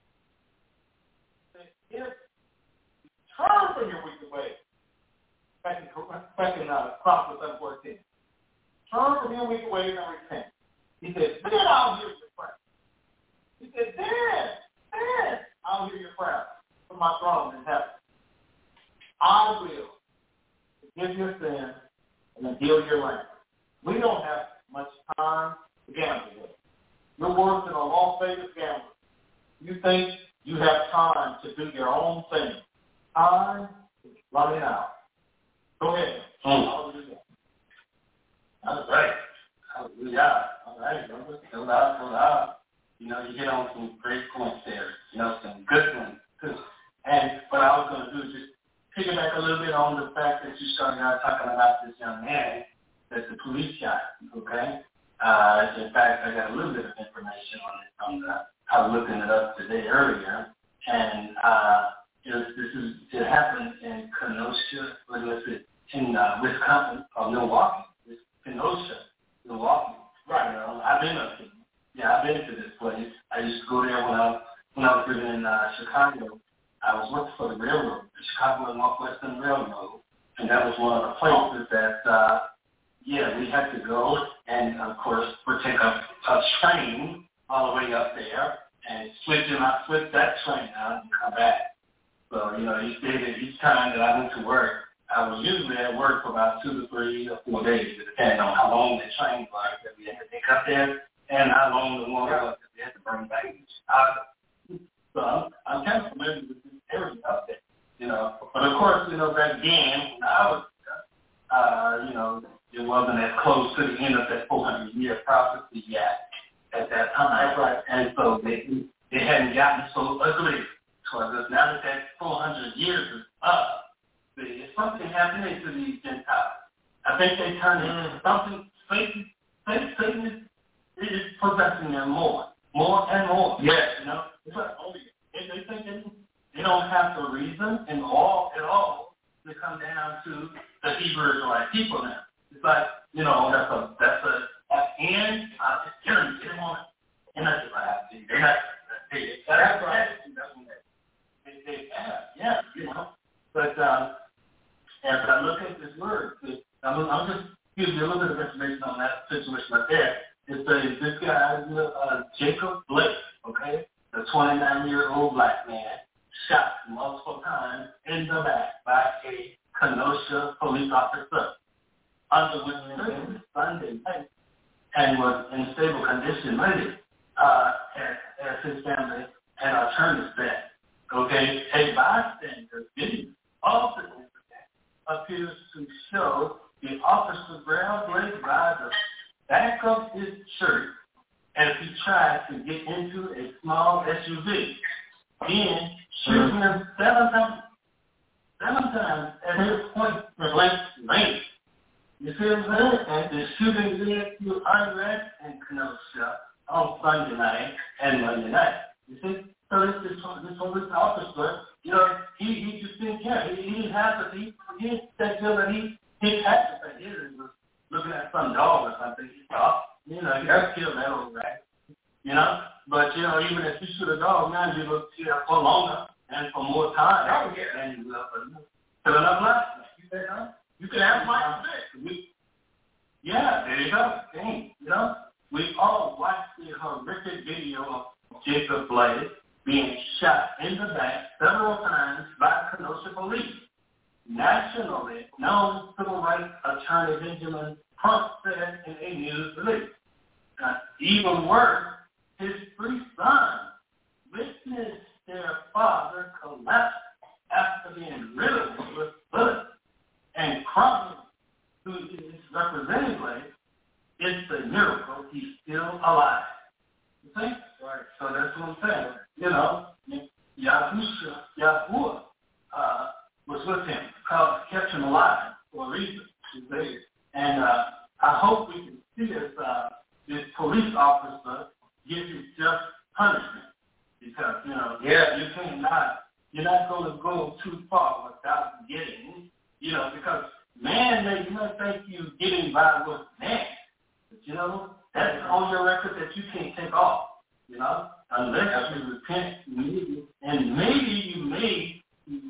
you. If you turn from your wicked ways, back in Chronicles 7:14. Turn from your wicked ways and repent. He said, then I'll hear your prayer. He said, then I'll hear your prayer from my throne in heaven. I will forgive your sins and then heal your land. We don't have much time to gamble with. You're worse than a Las Vegas gambler. You think you have time to do your own thing. Time is running out. Go ahead. Hallelujah. That was great. Hallelujah. All right, brother. So loud. You hit on some great points there. Some good ones too. And what I was going to do is just piggyback a little bit on the fact that you started out talking about this young man that the police shot, okay? In fact, I got a little bit of information on it I was looking it up today earlier, and it happened in Kenosha, in Wisconsin, or Milwaukee. It's Kenosha, Milwaukee. Right. I've been to this place. I used to go there when I was living in Chicago. I was working for the railroad, the Chicago and Northwestern Railroad, and that was one of the places that, we had to go and, of course, we'd take a train all the way up there and switch that train out and come back. So, each time that I went to work, I was usually at work for about 2 to 3 or 4 days, depending on how long the train was that we had to take up there and how long the one was that we had to bring back to Chicago. So I'm kind of familiar with this area up there, But of course, back then, when I was, it wasn't as close to the end of that 400-year prophecy yet at that time. Right. And so they hadn't gotten so ugly towards us. Now that 400 years is up, there's something happening to these Gentiles. I think they turn into something. Satan is possessing them more and more. Yes. It's like, they think they don't have the reason at all to come down to the Hebrew Israelite people now. It's like, that's a end. Just get them on it. They're not just like, they're not. That's right. They have, But as I look at this word, I'm just giving you a little bit of information on that situation right there. It says this guy, Jacob Blake, okay, the 29-year-old black man, shot multiple times in the back by a Kenosha police officer under which Sunday night and was in stable condition later as his family and attorneys said. Okay, a bystander video of the incident appears to show the officer grabbed Blake by the back of his shirt as he tried to get into a small SUV, then shooting him 7 times at his point blank range. You see what I'm saying? And the shooting led to unrest in Kenosha on Sunday night and Monday night. You see? So this officer, he just didn't care. He didn't have to. He didn't feel that he had to say. He was looking at some dog or something. He thought, you got to kill that old rat. But even if you shoot a dog, now you look for longer and for more time. And you will for enough life. You say, you can have my respect. Yeah, there you go. Dang, we all watched the horrific video of Jacob Blake being shot in the back several times by Kenosha police. Nationally known civil rights attorney Benjamin Crump said in a news release. Even worse, his 3 sons witnessed their father collapse after being riddled with bullets. And Crump, who is represented by, it's a miracle he's still alive. You see? Right. So that's what I'm saying. You know, Yahuwah was with him, kept him alive for a reason. You see? And I hope we can see this police officer get his just punishment. Because, you know, you're not going to go too far without getting, you know, because man may not think you getting by with man. But, you know, that's on your record that you can't take off, you know, unless you repent and maybe you may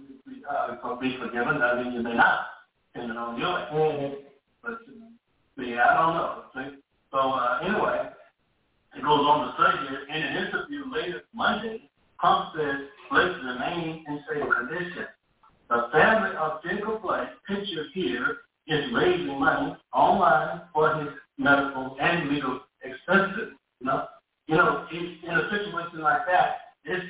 be forgiven, I mean, you may not, depending on your end. But, yeah, I don't know. See? So, anyway, it goes on to say here, in an interview later Monday, Crump said Blake remained in stable condition. The family of Jacob Blake, pictured here, is raising money online for his medical and legal expenses. You know, in a situation like that,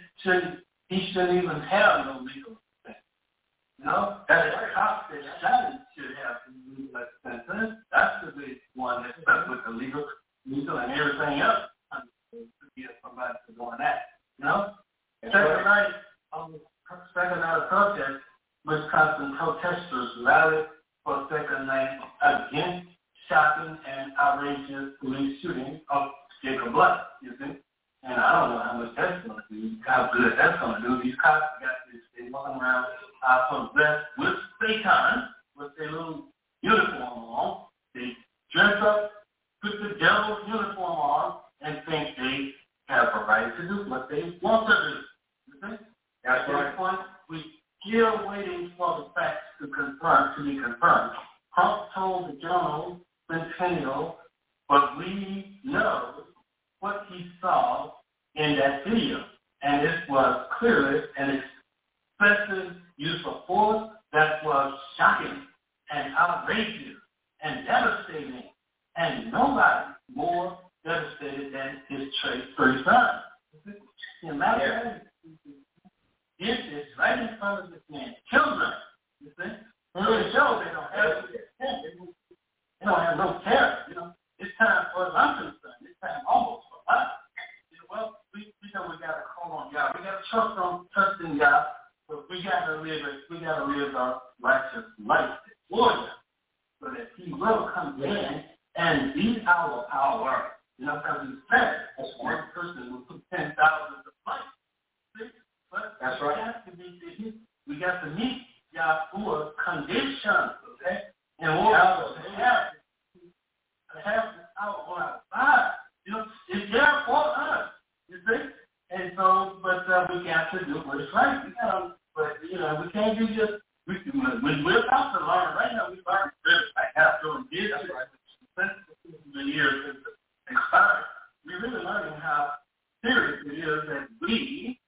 he shouldn't even have no legal expenses. You know, that is a cop that shot him should have legal expenses. That's the big one that's stuck with the legal and everything else. To get somebody for doing that, you know? Second night of protest, Wisconsin protesters rallied for second night against shocking and outrageous police shooting of Jacob Blake, you see? And I don't know how much that's going to do, how good that's going to do. These cops they walking around possessed with Satan, with their little uniform on. They dress up, put the devil's uniform on, and think they have a right to do what they want to do. You see? At this point, we still waiting for the facts to be confirmed. Crump told the Journal Centennial, but we know what he saw in that video, and it was clearly an excessive use of force that was shocking and outrageous and devastating, and nobody more devastated than his 3 sons. Imagine this is right in front of this man. Children, you see? So they show they don't have no terror. You know, it's time for I'm concerned. It's time almost for us. Well, we know we got to call on God. We got to trust in God. But we got to live our righteous life before Him, so that He will come in and be our power. You know, because He said that's one person will put 10,000 to fight. See? But that's right. We got to meet Yahuwah's conditions, okay? And we have this power on our side. You know, it's there for us. You see? And so, but we got to do what is right. We can't do just, we're about to learn. Right now, we learn like after we did it, right? Since the years since it expired, we're really learning how serious it is that we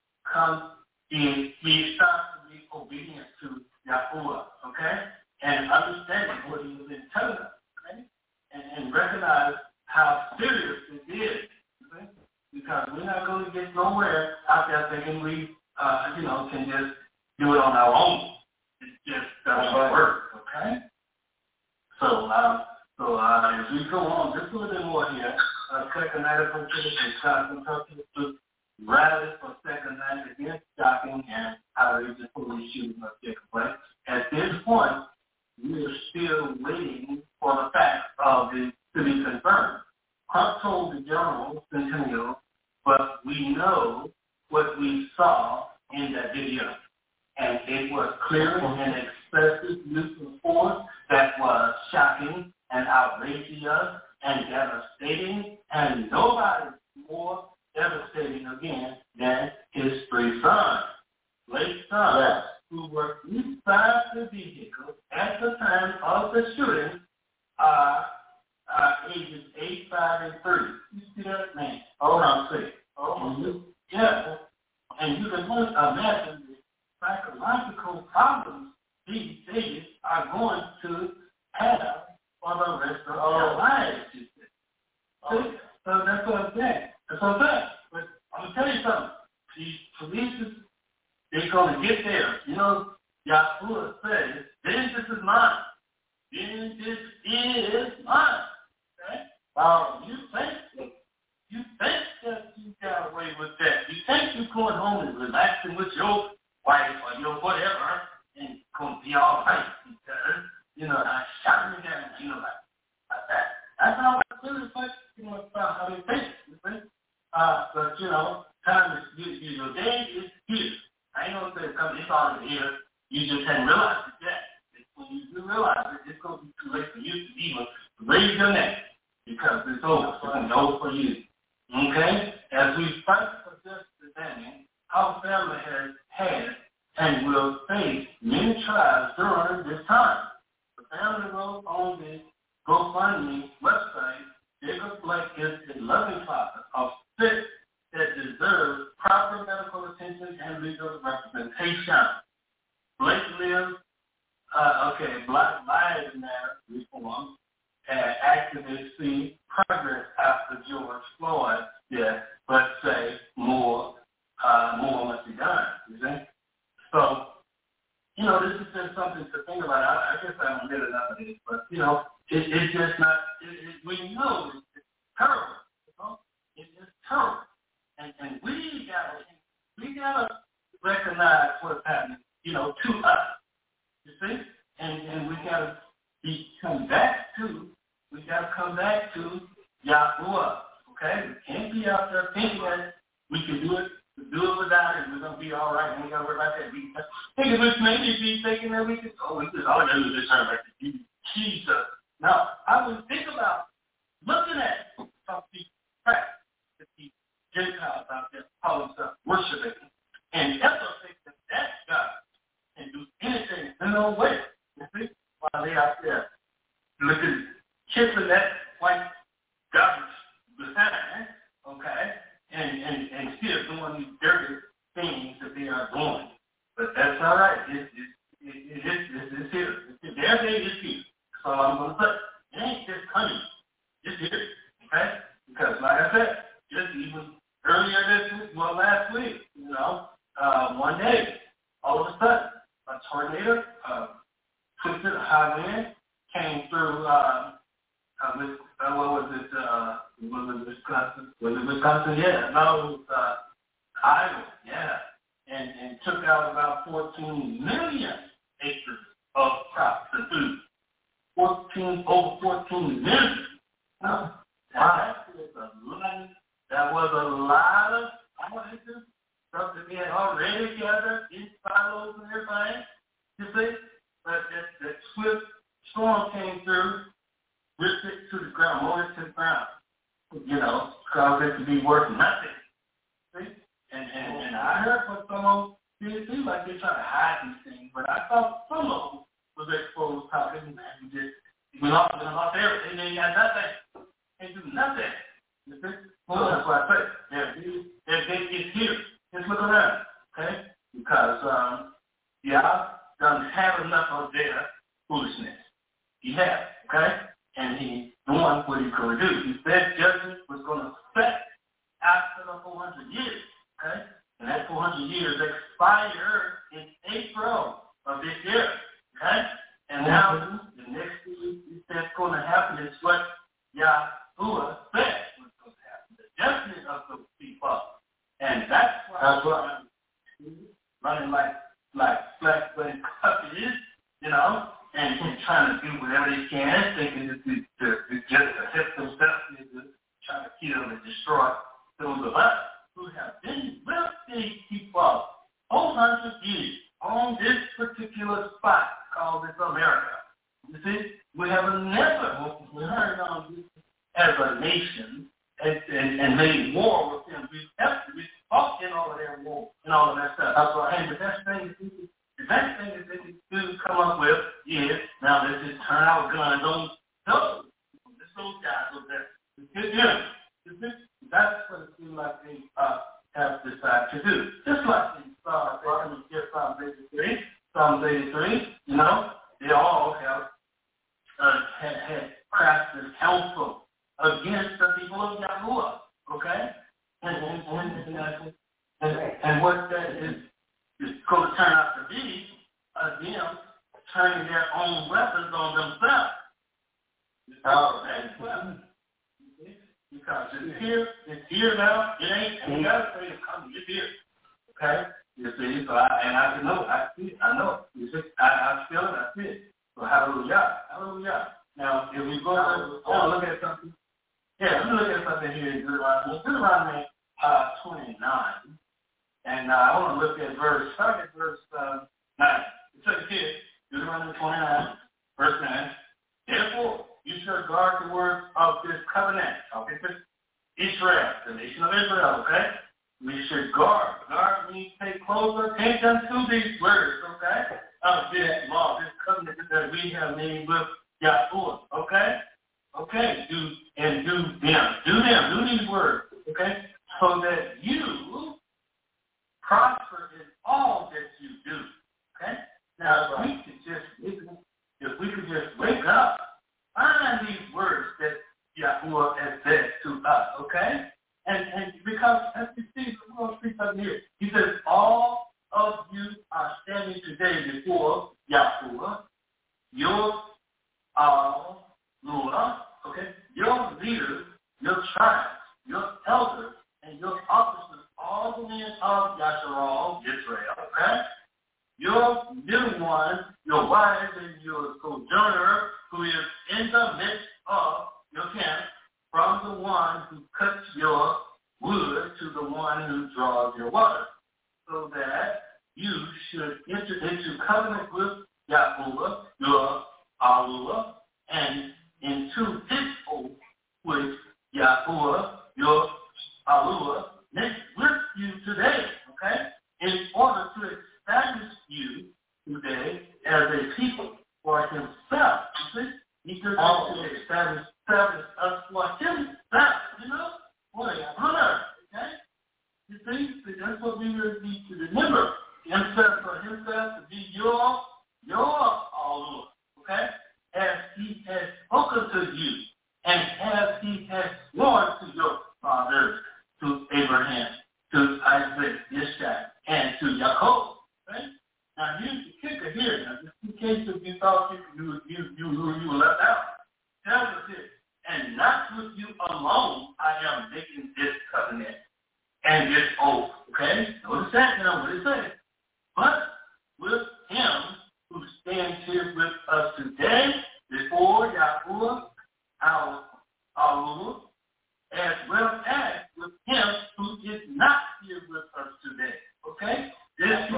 start to be obedient to Yahuwah, okay? And understanding what He was telling us, okay? And recognize how serious it is, okay? Because we're not going to get nowhere out there thinking we, can just do it on our own. It just doesn't work, okay? So as we go on, just a little bit more here. Second night of Wisconsin protesters rallied for second night against shocking and outrageous police shooting of Jacob Blake. At this point, we are still waiting for the facts to be confirmed. Crump told the Journal Centennial, but we know what we saw in that video. And it was clearly an excessive use of force that was shocking and outrageous and devastating, and nobody more devastating again than his 3 sons. Blake's sons, who were inside the vehicle at the time of the shooting, ages 8, 5, and 3. You see that, man? Hold on, see. Yeah. And you can imagine the psychological problems these babies are going to have for the rest of their lives. So that's what I'm saying. That's what I'm saying. But I'm going to tell you something. These police, they're going to get there. You know, Yahuwah says, vengeance is mine. Vengeance is mine. Okay? You think that you got away with that. You think you're going home and relaxing with your wife or your whatever and going to be all right because, you know, I shot him down, you know, like that. That's how I really think, you know, about how they think, you see? But, you know, time is, your day is here. I ain't going to say it's already here. You just hadn't realized it yet. When you do realize it, it's going to be too late for you to even raise your neck because it's over. It's over for you. Okay? As we fight for justice, our family has had and will face many trials during this time. The family wrote on the GoFundMe website, Jacob Blake is a loving father of 6 that deserve proper medical attention and legal representation. Blake lives, Black Lives Matter reform and activists see progress after George Floyd death, but say more must be done, you see? So, you know, this is just something to think about. I guess I haven't read enough of this, but, you know, it's just not, we know it's terrible, you know? It's terrible. And we gotta recognize what's happening, you know, to us, you see? And we gotta come back to Yahuwah, okay? We can't be out there thinking that we can do it without it. We're gonna be all right. We ain't gotta worry about that. We maybe be thinking that we can. We just all do is turn back to Jesus. Now, I would think about looking at some people practice these Gentiles out there call themselves worshiping, and ever think that God can do anything in no way. You see, while they out there looking, kissing that white garbage behind, okay, and still doing these dirty things that they are doing. But that's all right. It's here. Their day is here. So I'm going to say, it ain't just coming. It's here, okay? Because like I said, just even earlier last week, you know, one day, all of a sudden, a tornado, twisted high wind, came through, Was it Wisconsin? Yeah. No, it was Iowa. Yeah. And took out about 14 million acres of crops and food. Over 14 million. Wow. That was a lot of acres. Stuff that we had already gathered in silos and everything. You see? But that swift storm came through, ripped it to the ground, mowed it to the ground. You know, caused it to be worth nothing. See? And I heard what some of them did seem like they try to hide these things, but I thought some of them was exposed how they we lost everything, they got nothing. They do nothing. You see? Well, that's why I say, their day is here. Just look around, okay? Because y'all done have enough of their foolishness. He has, okay? And he's doing what he's going to do. He said judgment was going to set after the 400 years, okay? And that 400 years expired in April of this year, okay? And now the next thing that's going to happen is what Yahuwah said was going to happen, the judgment of those people. And that's why I'm running like black-blooded puppies, you know, and trying to do whatever they can, thinking to just to help themselves, trying to kill and destroy those of us who have been with these people 400 years on this particular spot called this America. You see, we have never turned on this as a nation and made war with them. We fought in all of their war and all of that stuff. That's why, hey, the best thing that they can do come up with is, now let's just turn our guns on those guys over there. That's what it seems like they have decided to do. Just like in Psalms 83, you know, they all have had counsel against the people of Yahuwah. Okay? And what that is going to turn out to be, them turning their own weapons on themselves. Because it's here now, it ain't, you gotta say it's coming, it's here. Okay? You see, so I know, I see it, I know. You see, I feel it, I see it. So hallelujah, hallelujah. Now, if we go to, look at something. Yeah, let me look at something here in Deuteronomy 29. And I want to look at start at verse 9. It says here, Deuteronomy 29, verse 9. Therefore, you shall guard the words of this covenant. Okay, Israel, the nation of Israel, okay? We should guard. Guard means pay close attention to these words, okay? Of this law, this covenant that we have made with Yahuwah, okay? Okay, do these words, okay? So that you prosper in all that you do, okay? Now, if we could just wake up, find these words that Yahuwah has said to us, okay? And because, as you see, the world speaks up here. He says, all of you are standing today before Yahuwah, your ruler, okay? Your leaders, your tribes, your elders, and your officers, all the men of Yasharal, Israel, okay? Your little ones, your wives, and your sojourner who is in the midst of your camp, from the one who cuts your wood to the one who draws your water, so that you should enter into covenant with Yahuwah, your Aluah, and into his oath with Yahuwah, your Aluah, makes with you today, okay, in order to establish you today as a people for himself. You see? He could also establish us for himself, you know? What a honor, okay? You see? That's what we really need to remember. Himself for himself to be your Aluah, okay? As he has spoken to you, and as he has sworn to your fathers, to Abraham, to Isaac, Ishmael, and to Jacob. Right? Now here's the kicker here. Now, just in case if you thought you were left out, tell us this. And not with you alone, I am making this covenant and this oath. Okay? Notice that now. What it says? But with him who stands here with us today, before Yahuwah, our Lord, as well as with him who is not here with us today. Okay? Just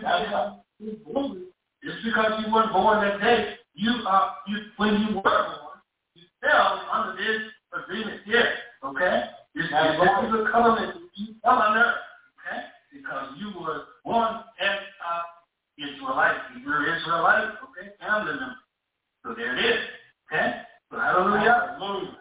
because you weren't born that day, when you were born, you fell under this agreement here. Okay? This is a covenant you fell under. Okay? Because you were born as Israelite. You were Israelite. Okay? Family member. So there it is. Okay? So hallelujah. Hallelujah.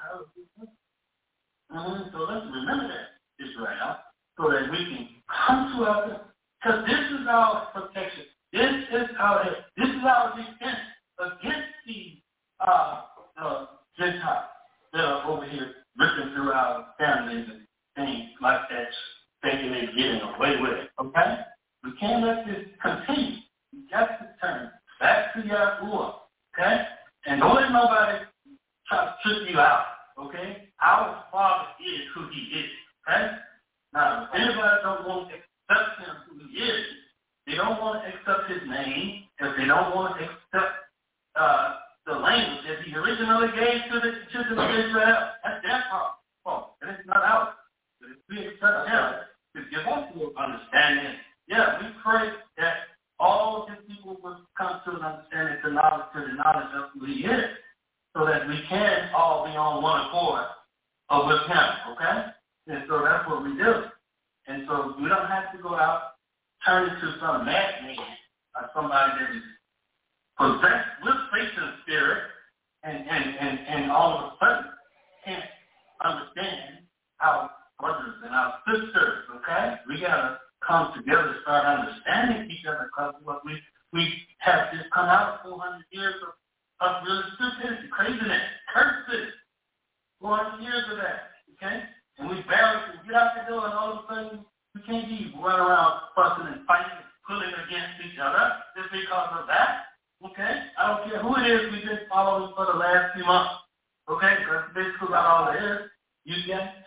So let's remember that, Israel, so that we can come to our, because this is our protection. This is our defense against the Gentiles that are over here looking through our families and things like that, thinking they're getting away with it. Okay? We can't let this continue. We got to turn back to Yahuwah. Okay? And don't let nobody try to trick you out. Okay? Our Father is who he is. Okay? Now, if anybody don't want to accept him who he is, they don't want to accept his name, if they don't want to accept the language that he originally gave to the children of Israel, that's their fault. And it's not ours. But if we accept him, to give us a understanding, yeah, we pray that all his people will come to an understanding, to the knowledge of who he is, so that we can all be on one accord with him, okay? And so that's what we do. And so we don't have to go out, turn into some madman or somebody that is possessed with Satan's spirit and all of a sudden can't understand our brothers and our sisters, okay? We got to come together and start understanding each other, because what we have just come out of 400 years of really stupidity, craziness, curses, 400 years of that, okay? And we barely can get out the door, and all of a sudden, we can't be running around fussing and fighting and pulling against each other just because of that, okay? I don't care who it is we've been following for the last few months, okay? Because basically about all it is, you got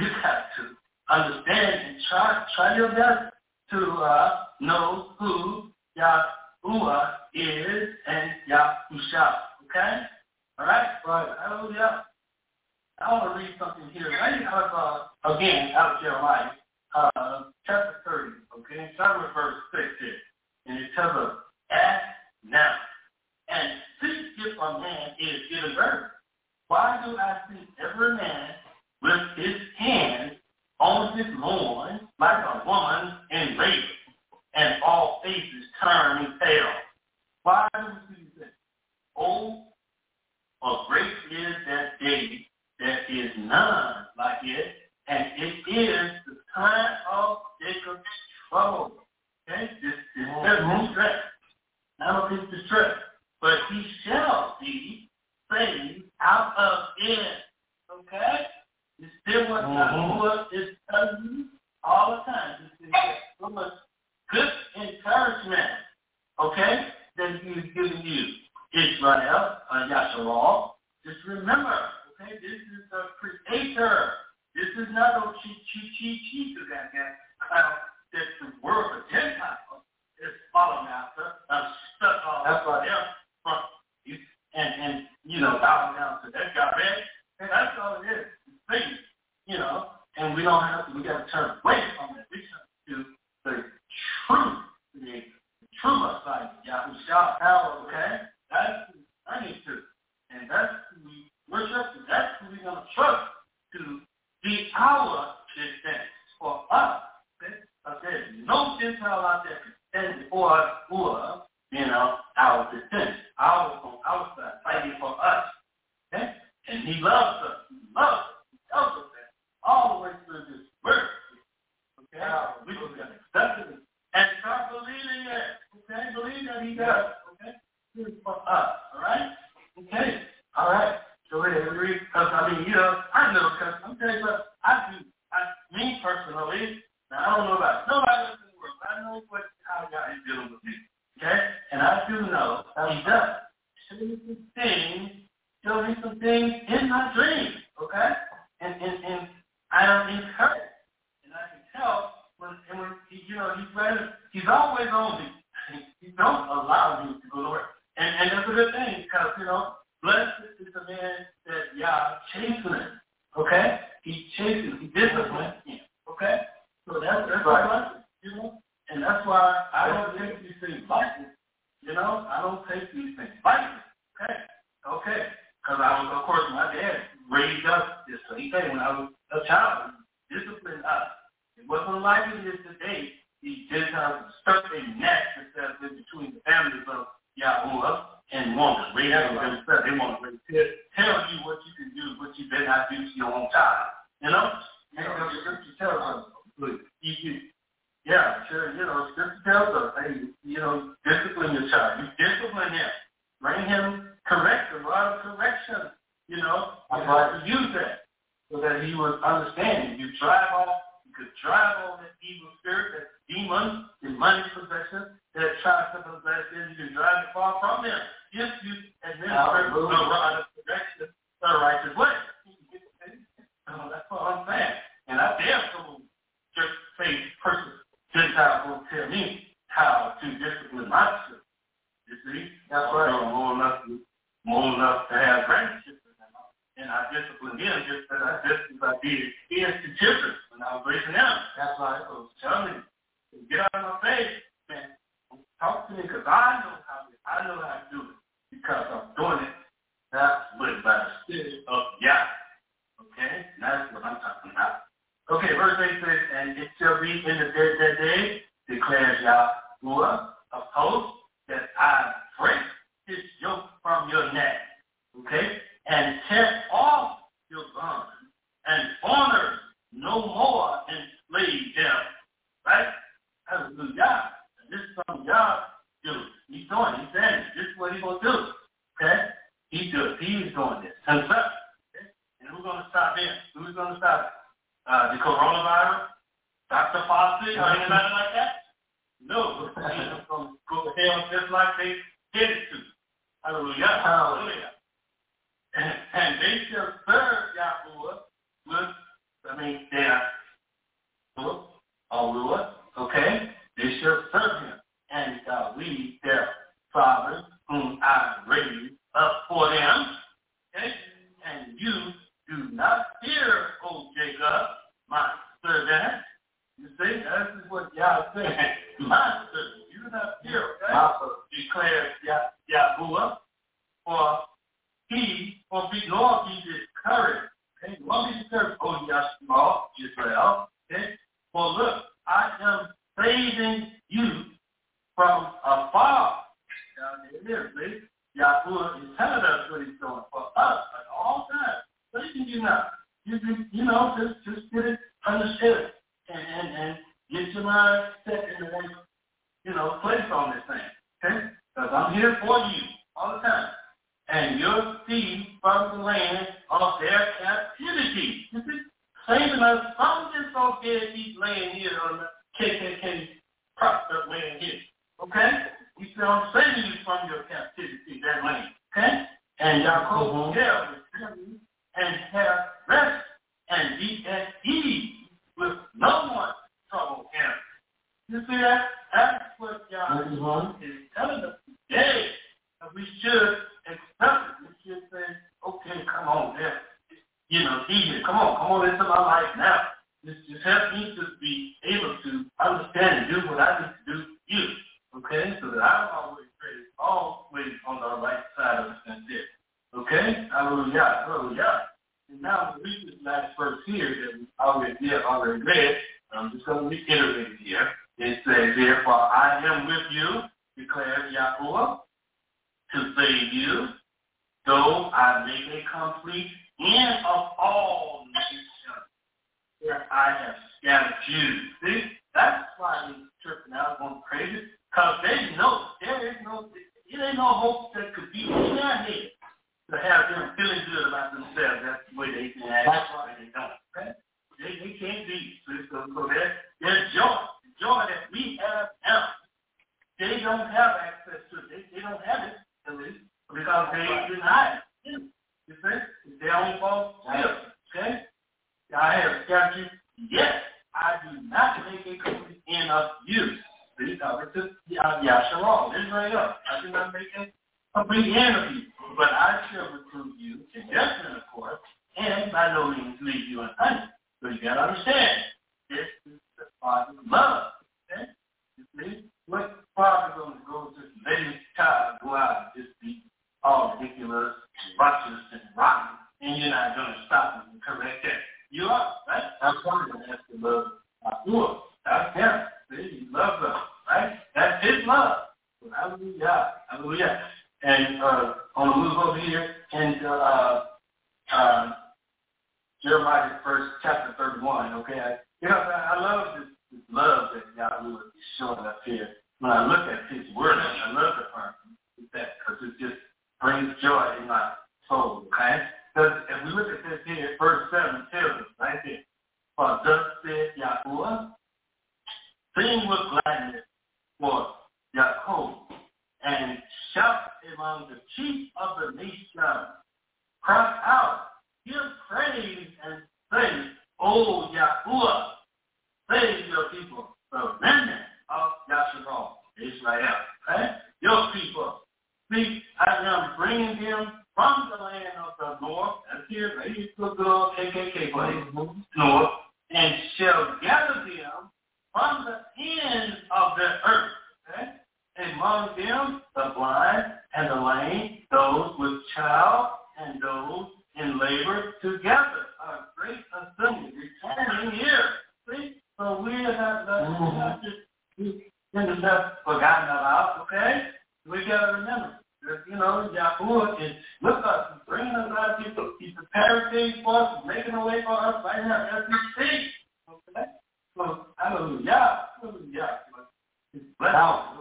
to understand and try your best to know who Yahuwah is and Yahusha, okay? All right? Right. Hallelujah. I want to read something here. Right out of, again, out of Jeremiah, chapter 30, okay? Starting with verse 6 here. And it tells us, ask now, and seek if a man is given birth. Why do I see every man with his hand on his loin like a woman in labor, and all faces turn pale? Why do we see this? Oh, for great is that day, there is none like it, and it is the time of Jacob's trouble. Okay? This is distress. Not of his distress, but he shall be saved out of it. Okay? You still what Yahuwah is telling you all the time. This is so much good encouragement, okay, that he is giving you. Israel, Yasharal, just remember, okay, this is the creator. This is not no cheat to that guy. That's the word for Gentile. It's following after. I'm stuck all over there. And bowing down to that guy, man. And that's all it is. Things, and we don't have to, we got to turn away from it. We turn to the truth, the true Messiah, Yahushua, power, okay? That's who I need to. And that's who we worship, and that's who we're going to trust to be our defense for us. Okay? There's no Gentile out there can stand before us who are, our defense, on our side, fighting for us. Okay? And he loves us. He loves us. He tells us that all the way through this word. Okay? We just got to accept it and start believing it. Okay? Believe that he does. Okay? This is for us. All right? Okay? All right. Go ahead and read. Because, I know, because I'm telling you what, me personally, now I don't know about nobody else in the world, but I know how God is dealing with me. Okay? And I do know how he does. Show me some things in my dreams, okay? And I am encouraged. And I can tell when he's always on me. He don't allow me to go to work. And that's a good thing because, blessed is the man that Yah chastens, okay? He chastens, he disciplines him, okay? So that's a blessing, And that's why I don't take these things lightly, I don't take these things lightly, okay? Because I was, of course, my dad raised us this same thing when I was a child, disciplined us. It wasn't like it is today. The Gentiles stuck a net instead of between the families of Yahuwah and woman. They want to tell you what you can do, what you better not do to your own child. The scripture tells us, scripture tells us, hey, discipline your child. You discipline him. Bring him correction, a lot of correction, to use that so that he would understand. You could drive off that evil spirit, that demon, the money possession that tries to possess him. You can drive it far from him if you administer the rod of correction the righteous way. That's what I'm saying. And I dare someone just say, Gentiles will tell me how to discipline my children. You see? That's right. More enough to have grandchildren. And I disciplined them just as I did his children when I was raising them. That's right. So tell me, get out of my face, man. Talk to me because I know how to do it because I'm doing it. That's what by the Spirit of Yah. Okay? That's what I'm talking about. Okay, verse 8 says, and it shall be in that day, declares Yahuwah of hosts, that I break his yoke from your neck, okay, and tear off your bonds, and foreigners no more enslave them, right? Hallelujah. And this is something Yah do. He's doing it. He's saying this is what he's going to do, okay? He's doing this himself, okay? And we're going to stop it? Who's going to stop it? The coronavirus? Dr. Fauci or anybody like that? No. They're going to go to hell just like they did it to. Hallelujah. Hallelujah. And they shall serve Yahuwah with, their Lord, okay? They shall serve him. And we, their fathers, whom I raised up for them, okay? And you do not fear, O Jacob, my servant. You see, this is what Yah said. My servant, you do not fear, okay? Declares Yahuwah, for nor be discouraged. Okay? Nor be discouraged, O Yashua, Israel. Okay? For look, I am saving you from afar. Now, there it is, see? Yahuwah is telling us what he's doing for us at all times. Saving you now. Just get it understood and get your mind set in the right, place on this thing. Okay? Because I'm here for you all the time. And your seed from the land of their captivity. You see, saving us from this old dead land here on the KKK propped up land here. Okay? He said, I'm saving you from your captivity, that land. Okay? And Yaakov shall return you and have rest and be at ease with no one trouble him. You see that? That's what Yahweh is telling us today. We should accept it. We should say, okay, come on, DJ, come on into my life now. Just help me to be able to understand and do what I need to do for you. Okay? So that I'm always on the right side of the fence here. Okay? Hallelujah. Hallelujah. And now we read this last verse here that we already read. I'm just going to reiterate it here. It says, therefore, I am with you, declares Yahuwah, to save you, though I make a complete end of all nations where I have scattered you. See, that's why he's tripping out, going crazy, because they know there ain't no hope that could be in their head to have them feeling good about themselves. That's the way they can act. That's why they don't. Okay? They can't be. So their joy that we have now, they don't have access to it. They don't have it, at least, because they deny it. You see? It's their own fault. Okay? I have scattered you. Yes, I do not make a complete end of you. See, cover to Yasharal. This right up. I do not make a complete end of you. But I shall recruit you to judgment, of course, and by no means leave you unattended. So you got to understand, this is the Father's love. Okay? You see? What father going to go to let his child go out and just be all ridiculous, righteous, and rotten, and you're not going to stop him and correct that? You are, right? That's why that's the love of Yahuwah. That's him. See? He loves us, right? That's his love. So hallelujah. Hallelujah. And I'm going to move over here into Jeremiah 1st, chapter 31, okay? I love this love that Yahweh is showing up here. When I look at his word, I love the part with that because it just brings joy in my soul, okay? Because if we look at this here, verse 7 tells us right there, for thus said Yahweh, sing with gladness for Yaakov, and shout among the chief of the nation. Cry out, give praise and say, O Yahuwah, save your people, the remnant of Yasharal, Israel. Okay? Your people. See, I am bringing them from the land of the north, that's here, right here, good old KKK place, north, and shall gather them from the ends of the earth. Okay? Among them, the blind and the lame, those with child and those in labor together. A great assembly returning here. See? So we are not just forgotten about, okay? We got to remember. Yahuwah is with us, bringing us out of people. He's preparing things for us, making a way for us right now as we speak. Okay? So, hallelujah. Hallelujah. It's blessed.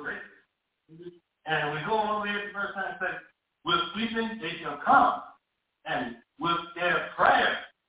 And we go all the way to verse 9 and say, with weeping they shall come, and with their prayer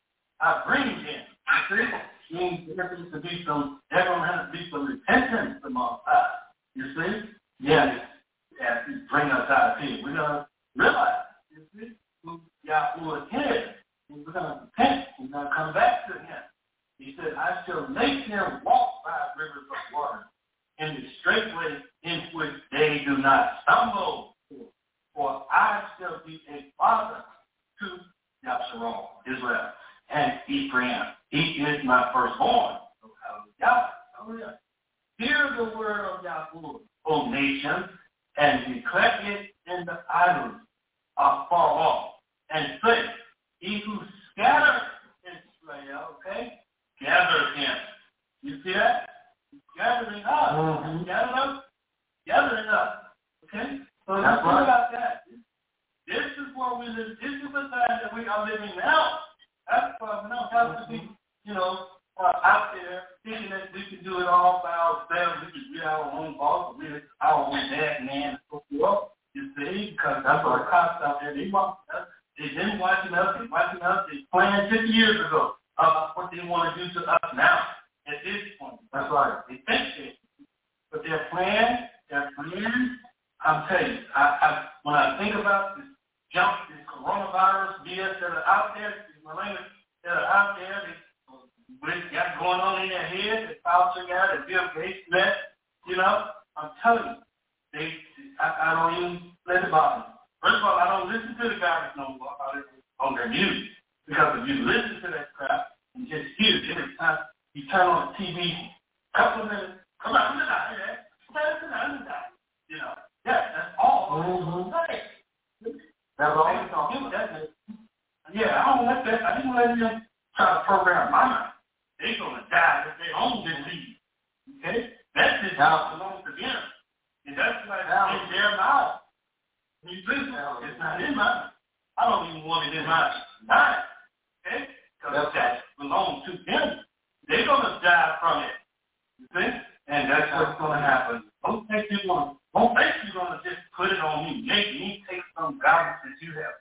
I bring him. You see? Means there needs to be some, there's going to have to be some repentance among us. You see? Yeah, he bring us out of here. We're going to realize, you see, who Yahweh is. And we're going to repent. We're going to come back to him. He said, I shall make them walk by rivers of water in the straight way in which they do not stumble. For I shall be a father to Yasharon, Israel, and Ephraim. He is my firstborn. Hallelujah. Hear the word of Yahweh, O nation, and declare it in the islands afar off, and say, he who scattered Israel, okay, gathered him. You see that? He's gathering us. Mm-hmm. Gathering us. Okay? So let's think about that. This is where we live. This is the time that we are living now. That's why we don't have to be, out there thinking that we can do it all by ourselves. We can be our own boss. We are our own dad, man, and so forth. You see? Because that's what the cops out there, they want us. They've been watching us. They're watching us. They planned 50 years ago about what they want to do to us now at this point. That's right. They think they. But their plan, I'm telling you, when I think about this coronavirus BS that are out there, these millennials that are out there, what they got going on in their head, the Fauci guy, the Bill Gates met, I'm telling you, I don't even let it bother me. First of all, I don't listen to the garbage no more on their music. Because if you listen to that crap and just hear it every time you turn on the TV, a couple of minutes, come on, that's all. That's all it's on. Yeah, I don't let that. I didn't let them try to program my mind. They're going to die if they own disease. Okay? That disease belongs to them. And that's like in their mouth. You listen, it's not in mine. I don't even want it in my mind. Okay? Because that belongs to them. They're going to die from it. You see? And that's what's going to happen. Don't think you're going to just put it on me. Make me take some garbage that you have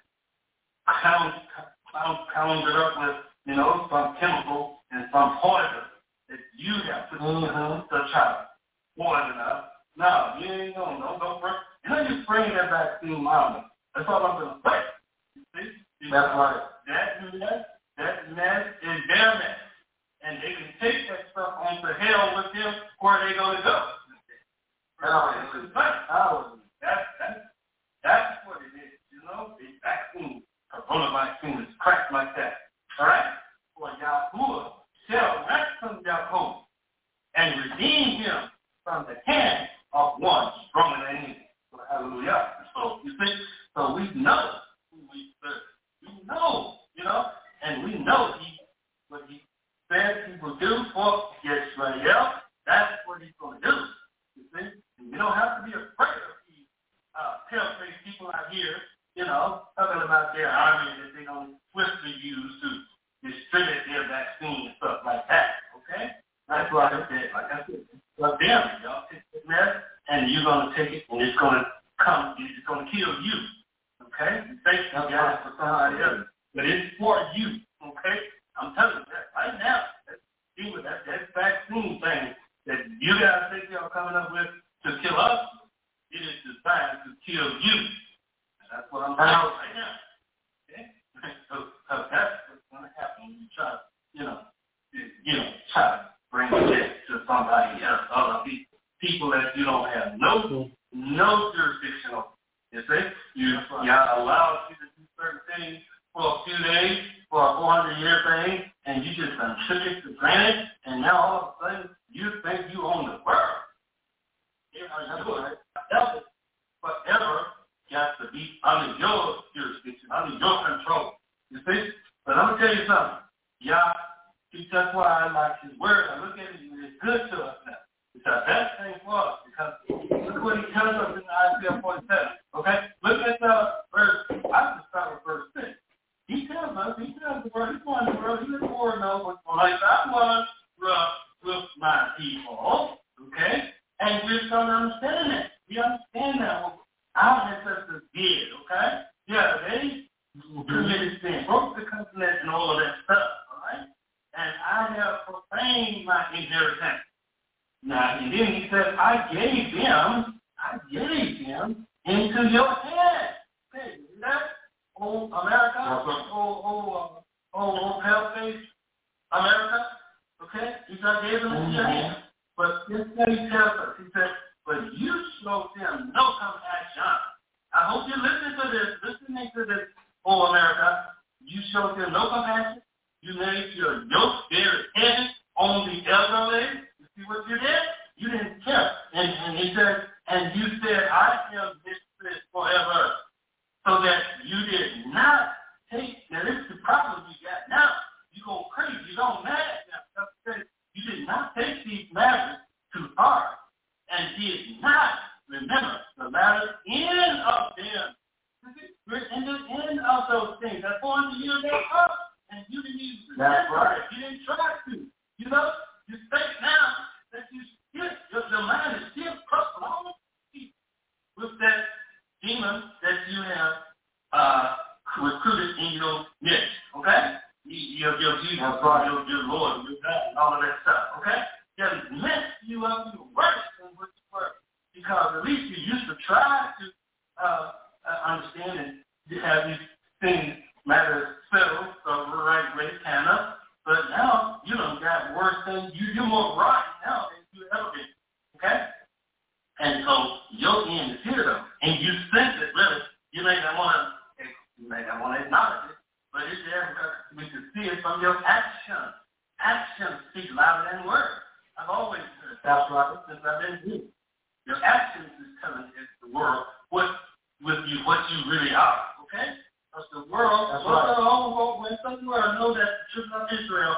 conjured up with, some chemical and some poison that you have put to try to poison us. No, you ain't going to. Don't bring. You're not just bringing that vaccine out. That's all I'm going to say. You see? That's right. That mess is their mess. And they can take that stuff on to hell with them. Where are they going to go? That's what it is, The vaccine, corona vaccine is cracked like that. All right? For Yahuwah shall ransom Yaakov and redeem him from the hand of one stronger than him. So, hallelujah. So, you see, so we know who we serve. We know, and we know what he said he will do for Israel. That's what he's going to do. You see? And we don't have to be afraid of these pale-faced people out here, talking about their army that they're going to swiftly use to distribute their vaccine and stuff like that. Okay? That's what I said. Like I said, well, them, y'all take this mess, and you're going to take it, and it's going to kill you. Okay? You think it's for somebody else, but it's for you. Okay? I'm telling you that right now. See with that vaccine thing that you guys think y'all coming up with to kill us, it is designed to kill you. And that's what I'm telling you right now. Okay? So that's what's going to happen when you try to bring this to somebody else, other people that you don't have no jurisdiction over. You see? Y'all allow you to do certain things for a few days, for a 400-year thing, and you just took it for granted, and now all of a sudden you think you own the world. Forever got to be under your jurisdiction, under your control. You see? But I'm going to tell you something. That's why I like his word. I look at it, and it's good to us now. It's the best thing for us, because look what he tells us in Isaiah 47. Okay? Look at the verse. I just start with verse 6. He tells the word, he's going to the world, he let the word know what's going on. Like I was rough with my people, okay? And we're starting to understand that. We understand that what our ancestors did, okay? Yeah, they committed sin, broke the covenant and all of that stuff, all right? claim my inheritance. Now, and then he said, I gave them into your hand. Okay, is that old America? Old pale-faced America? Okay? He said, I gave them into your hand. But this thing he tells us, he said, but you showed them no compassion. I hope you're listening to this, old America. You showed them no compassion. You made your yoke very heavy on the elderly. You see what you did? You didn't care. And he said, and you said, I am this forever. So that you did not take, now this is the problem you got now. You go crazy, you go mad now. You did not take these matters too hard and did not remember the latter end of them. We're in the end of those things. That's 400 years up, and you didn't even remember. Right. You didn't try to. You know, you think now that your mind is still crushed along with that demon that you have recruited in your midst. Okay? Your Jesus, your Lord, your God, and all of that stuff. Okay? Just mess you up even worse than what you were. Because at least you used to try to understand and have these things matters settled the right way, kind of. But now you done got worse than you're more right now than you ever been. Okay? And so your end is here though. And you sense it really. You may not want to acknowledge it, but it's there because we can see it from your actions. Actions speak louder than words. I've always heard that's right since I've been here. Your actions is telling the world what you really are. Okay? Because the world, when some world know that the children of Israel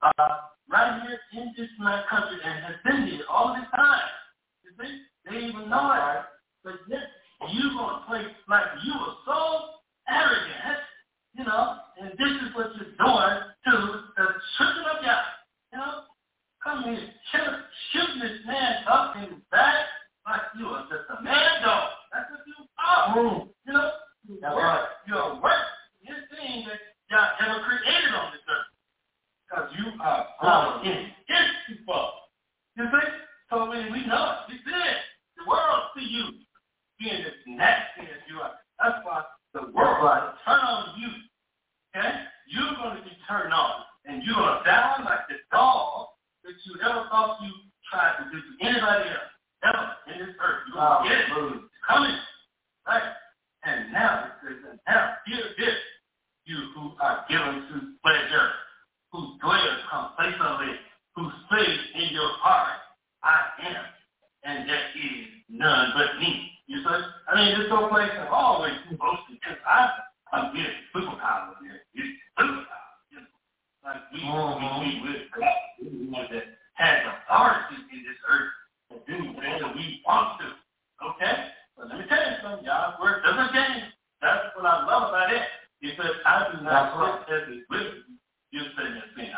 right here in this country and has been here all this time. You see? They even know it. But yet you're going to play like you were so arrogant, you know, and this is what you're doing to the children of God. You know? Come here, shooting this man up in the back like you are just a mad dog. That's what you are. You know? You're worse than anything that God ever created on this earth. Because you are against people. You see? So when we know it, we see it. The world see you being as nasty as you are. That's why the world will turn on you. Okay? You're going to be turned on. And you're going to die like the dog that you ever thought you tried to do to anybody else. Ever in this earth. You're going to get it. It's coming. Right? And now it says, and now hear this, you who are given to pleasure, who dwell complacently, who say in your heart, I am, and there is none but me. You see? I mean, this whole place has always been boasting because I'm getting superpower here. It's superpower. You know? Like we with God. We want that has authority in this earth to do whatever we want to. Okay? But let me tell you something, y'all. We're different games. That's what I love about it. He says, I do not sit as a witness. You're saying that thing.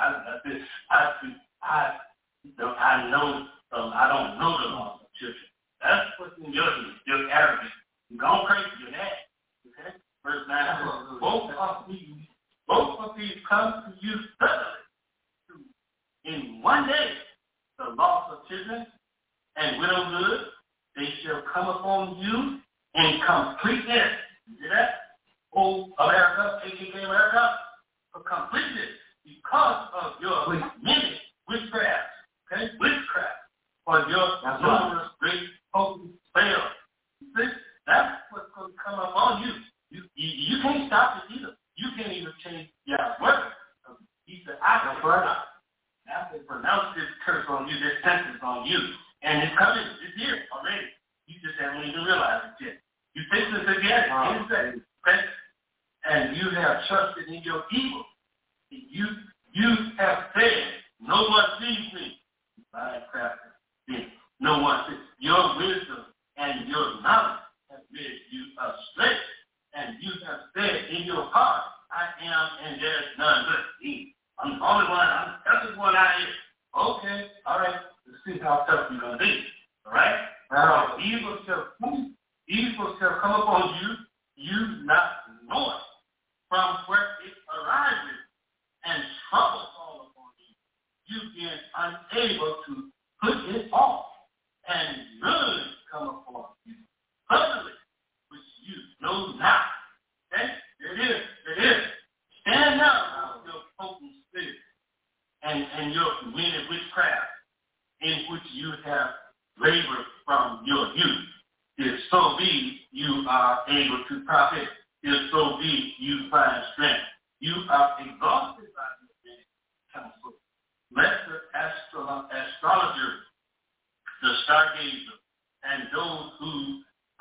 I don't know the laws of children. That's what's in your ear. You're arrogant. You're going crazy. You're mad. Okay? Verse 9. Both of these come to you suddenly. In one day, the loss of children and widowhood, they shall come upon you in completeness. You see that? Oh, America, AKA America, for completeness because of your many witchcrafts. Okay? Witchcraft. For your numerous great potent spells. You see? That's what's going to come upon you. You can't stop it either. You can't even change your word. He said, I can stop. I can pronounce this curse on you, this sentence on you. And it's coming. It's here already. You just haven't even realized it yet. You think this again. Okay? And you have trusted in your evil. You have said, no one sees me. No one sees. Your wisdom and your knowledge have led you astray. And you have said in your heart, I am and there is none but me. I'm the only one. I'm the toughest one out here. Okay. All right. Let's see how tough you're going to be. All right? Evil shall come upon you, you not knowing from where it arises, and trouble fall upon you. You being unable to put it off and really come upon you suddenly, which you know not. Okay? It is. Stand now with your potent spirit and your wicked witchcraft in which you have labored from your youth. If so be you are able to profit, if so be you find strength. You are exhausted by your counsel. Let the astrologer, the stargazer, and those who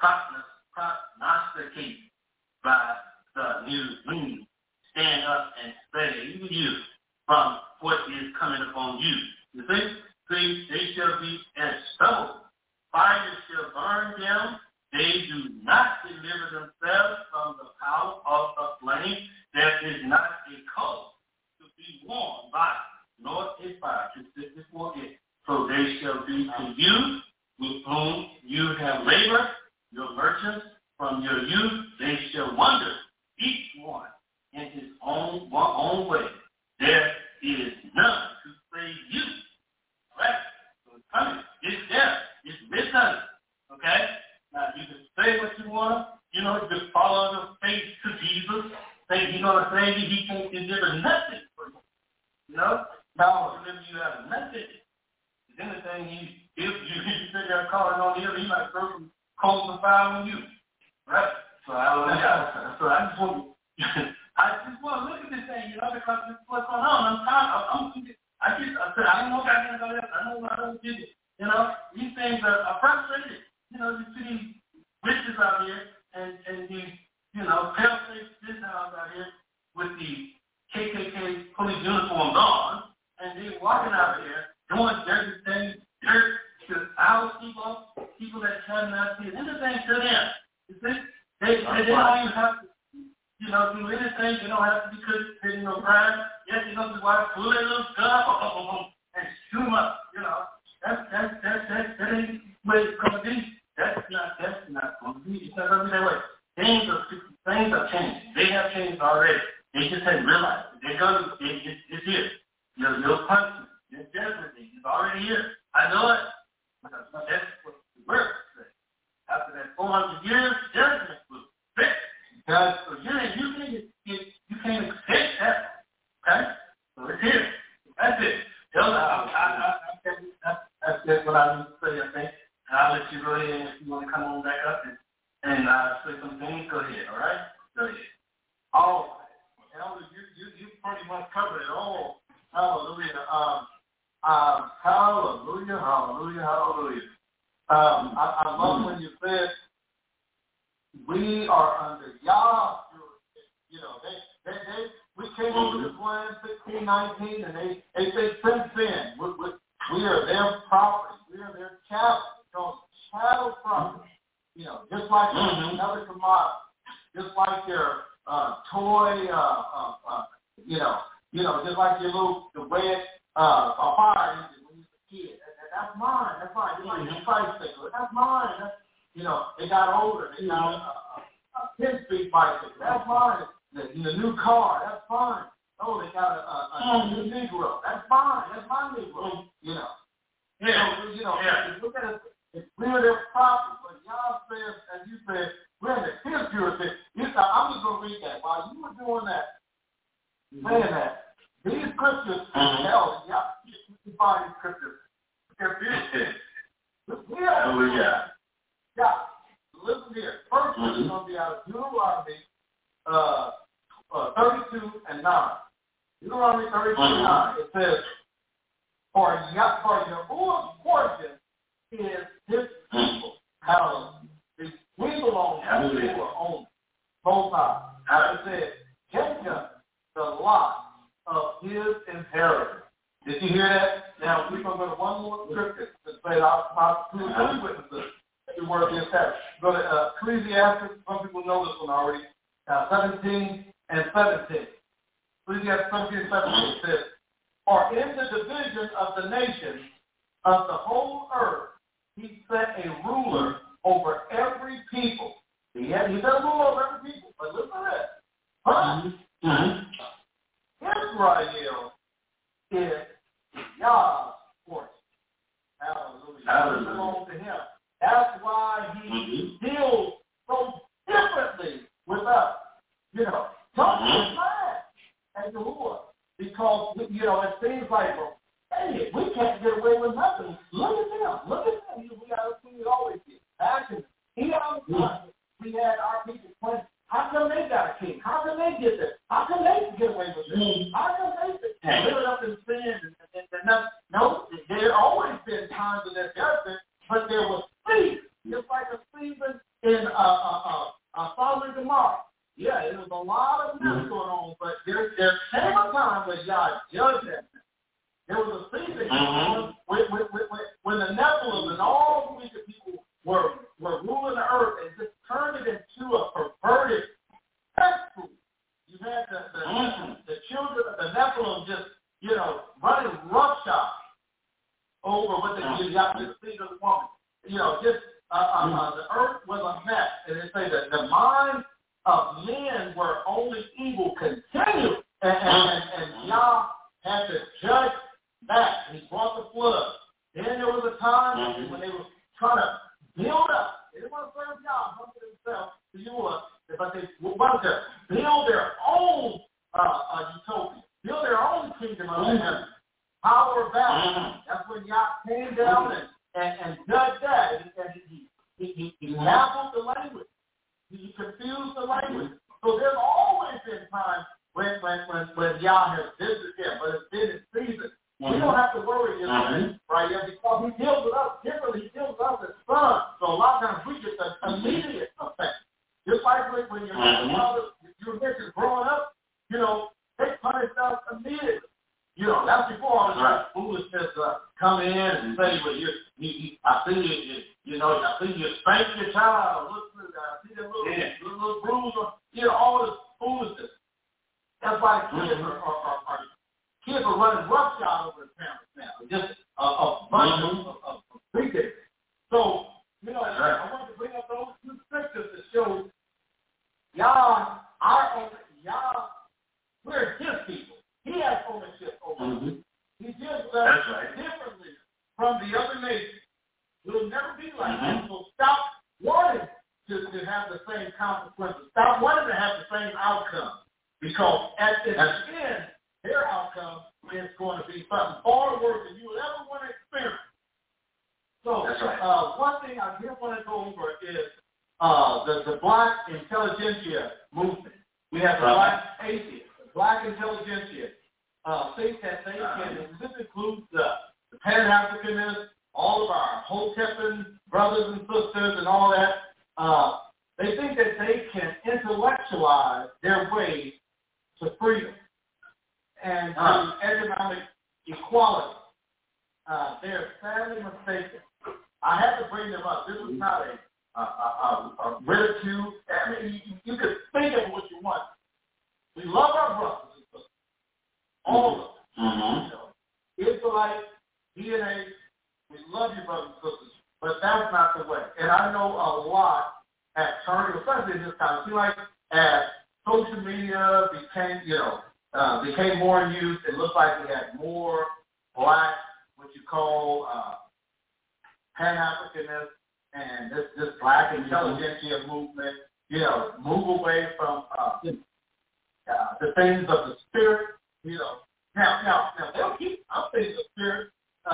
prognosticate by the new moon stand up and save you from what is coming upon you. You see? They shall be as stubble. Fire shall burn them. They do not deliver themselves from the power of the flame. There is not a coat to be worn by, nor a fire to sit before it. So they shall be to you with whom you have labored, your merchants from your youth. They shall wander, each one in his own way. There is none to save you. Right? So it's coming. It's there. It's written. Okay? Now, you can say what you want. You know, just follow the faith to Jesus. Say he's going to save you. He can't deliver nothing for you. You know? Now, if you have nothing, if anything, if you sit there calling on him, he might throw some coals of fire on you. Right? So I just want to look at this thing, you know, because this is what's going on. I don't know about anybody else. I know I don't get it. You know, these things are frustrated. You know, you see these witches out here and these, you know, pale-faced Gentiles out here with the KKK police uniforms on, and they walking out there doing dirty things, dirt to our people that cannot see anything to them. You see? They don't even have to, you know, do anything. They don't have to be committing no crime. Yes, you know, the wife pull their little gun and shoot them up. You know, that ain't where it's gonna be. That's not gonna be. It's not gonna be that way. Things are changed. They have changed already. They just haven't realized it. It's here. Your punishment, your judgment is already here. I know it. Because that's what the word says. After that 400 years, judgment was fixed. God, so you can't escape that. Okay? So it's here. That's it. That's what I need to say, I think. And I'll let you go ahead if you want to come on back up and say some things. Go ahead, all right? Go ahead. All right. Elder, you pretty much covered it all. Hallelujah. Hallelujah. I love when you said we are under Yah's jurisdiction. You know, we came over this land 1619, and they say since then we are their property. We are their chattel. Chattel property. You know, just like another commodity, just like your toy. Just like your little the red a fire engine when you was a kid. That's mine. That's mine. Just like your bicycle. That's mine. They got older. They got a 10-speed bicycle. That's mine. The new car. That's mine. Oh, they got a new Negro. That's mine. That's my Negro. You know. Yeah. So, look at it. It's we're their property. But y'all said, as you said, we're in his jurisdiction. I'm just going to read that. While you were doing that, saying that, these scriptures tell y'all, you find these scriptures. They're beautiful. Yeah. Listen here. First one is going to be out of Deuteronomy 32 and 9. Deuteronomy 32 and 9. It says, for Yahuwah's portion is his people. Hallelujah. We belong to Yahuwah only. Most high. It says, Jacob, the lot of his inheritance. Did you hear that? Now, we're going to go to one more scripture that says, I'll two or three witnesses. The word is established. Go to Ecclesiastes. Some people know this one already. 17 and 17. Ecclesiastes 17 and 17 says, for in the division of the nations of the whole earth, he set a ruler over every people. He set a ruler over every people. But listen to that. But Israel is God's portion. Hallelujah. It belongs to him. That's why he deals so differently with us. You know, don't get mad at Yahuwah because, you know, it seems like, well, hey, we can't get away with nothing. Look at them. Look at them. We got to see it always get. Back in we had our people playing. How come they got a king? How come they get this? How come they get away with this? How come they live up in sin? No, there always been times of their judgment, but there was seasons. Just like a season in Sodom and Gomorrah. Yeah, it was a lot of mess going on, but there came a time when God judged that. There was a season when the Nephilim and all the wicked people were ruling the earth and just turned it into a perverted festival. You had the children of the Nephilim just, you know, running roughshod over what the seed of the woman. You know, just the earth was a mess. And they say that the minds of men were only evil continually. And Yah had to judge that. He brought the flood. Then there was a time when they were trying to build up. They didn't want to serve Yah, humble themselves to you, but they wanted to build their own utopia, build their own kingdom of heaven. Power of Babylon. That's when Yah came down and judged that. And he baffled the language. He confused the language. So there's always been times when Yah has visited them, but it's been in season. We don't have to worry, right? Because he deals with us differently. He deals with us as sons. So a lot of times we get the immediate effect. Just like when your mother, your niggas growing up, you know, they punish us immediately. You know, that's before all this foolishness come in and say, well, I see you spank your child. Look, I see that little bruise, you know, all this foolishness. That's why kids are running roughshod over the parents now. Just a bunch of preachers. So, you know, I wanted to bring up those two scriptures to show Yah, we're his people. He has ownership over us. He deals with us differently from the other nations. We'll never be like that. So stop wanting to have the same consequences. Stop wanting to have the same outcome. Because at the end, their outcome is going to be something far worse than you would ever want to experience. So one thing I did want to go over is the Black intelligentsia movement. We have the Black atheists, the Black intelligentsia. Think that they can, and this includes the Pan-Africanists, all of our Hotepan brothers and sisters and all that. They think that they can intellectualize their way to freedom and to economic equality. They're sadly mistaken. I had to bring them up. This was not a ridicule. I mean, you could think of what you want. We love our brothers and sisters. All of them. You know, Israelite, DNA, we love you, brothers and sisters. But that's not the way. And I know a lot at turning, especially in this time. See, like as social media became more in use, it looked like we had more Black, what you call Pan-Africanists, and this Black intelligentsia movement, you know, move away from the things of the spirit, you know. Now they'll keep things of spirit.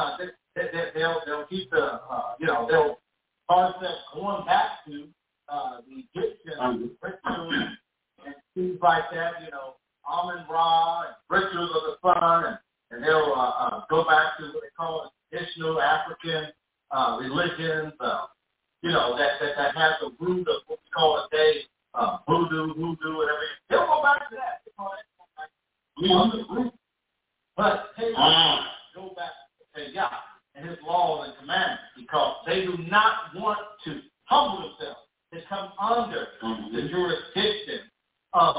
They'll keep they'll cause them going back to the Egyptian rituals and things like that, you know, Amun-Ra and rituals of the sun, and they'll go back to what they call traditional African religions, you know, that has the root of what we call today voodoo, and everything. They'll go back to that. They call that the root. But they go back to Yah and his laws and commandments because they do not want to humble themselves. They come under the jurisdiction of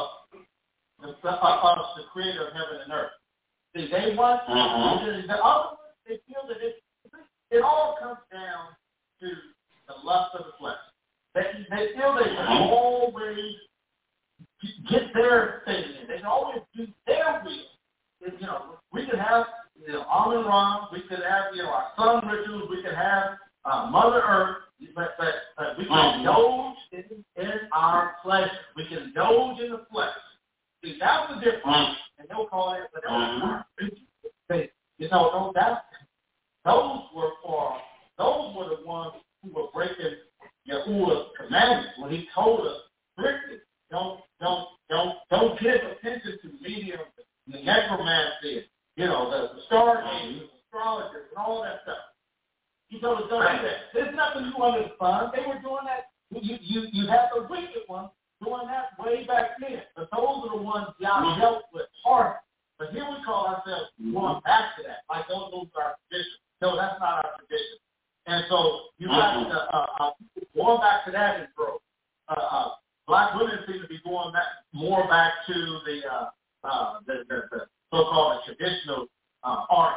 the creator of heaven and earth. See, they want the other ones, they feel that it all comes down to the lust of the flesh. They feel they can always get their thing in. They can always do their will. You know, we can have Amun-Ra, we could have, our sun rituals, we could have Mother Earth, but we can indulge in our pleasure. We can indulge in the flesh. See, that's the difference. And they'll call it, but those were the ones who were breaking Yahuwah's commandments when he told us strictly, don't give attention to mediums, the necromancy, the stargazers, astrologers, and all that stuff. He told us don't do that. There's nothing new under the sun. They were doing that. You have the wicked ones doing that way back then. But those are the ones y'all dealt with hard. But here we call ourselves going back to that. Like those are our tradition. No, that's not our tradition. And so you got going back to that intro. Black women seem to be going back more back to the so-called traditional art,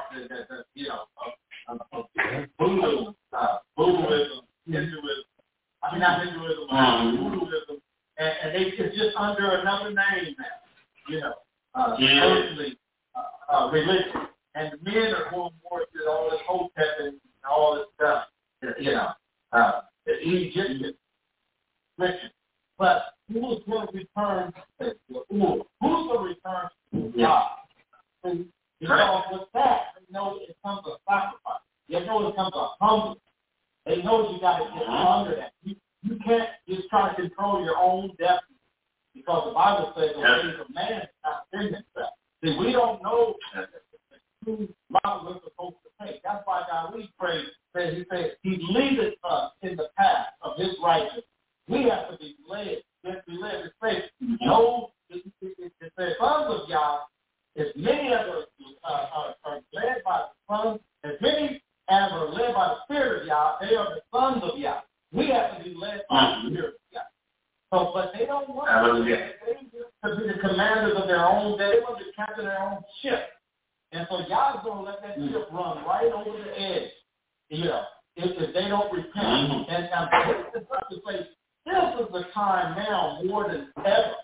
voodoo, voodooism, Hinduism. I mean, not Hinduism, voodooism, and it's just under another name now. Earthly religion, and the men are going more to all this hotep and all this stuff. The Egyptian religion. But who's going to return to Yahuwah? Who's going to return to God? Because with that, they know it comes a sacrifice. They know it comes a hunger. They know you got to get under that. You can't just try to control your own destiny, because the Bible says the ways of man is not in himself. See, we don't know who God was supposed to take. That's why God, we pray that he leadeth us in the path of his righteousness. We have to be led. We have to be led to say, no, it says, sons of Yah, as many as are led by the Son, as many as are led by the Spirit of Yah, they are the sons of Yah. We have to be led by the Spirit of Yah. So, but they don't want to be the commanders of their own day. They want to captain their own ship. And so Yah's going to let that ship run right over the edge, if they don't repent. And it's up to say, this is the time now more than ever.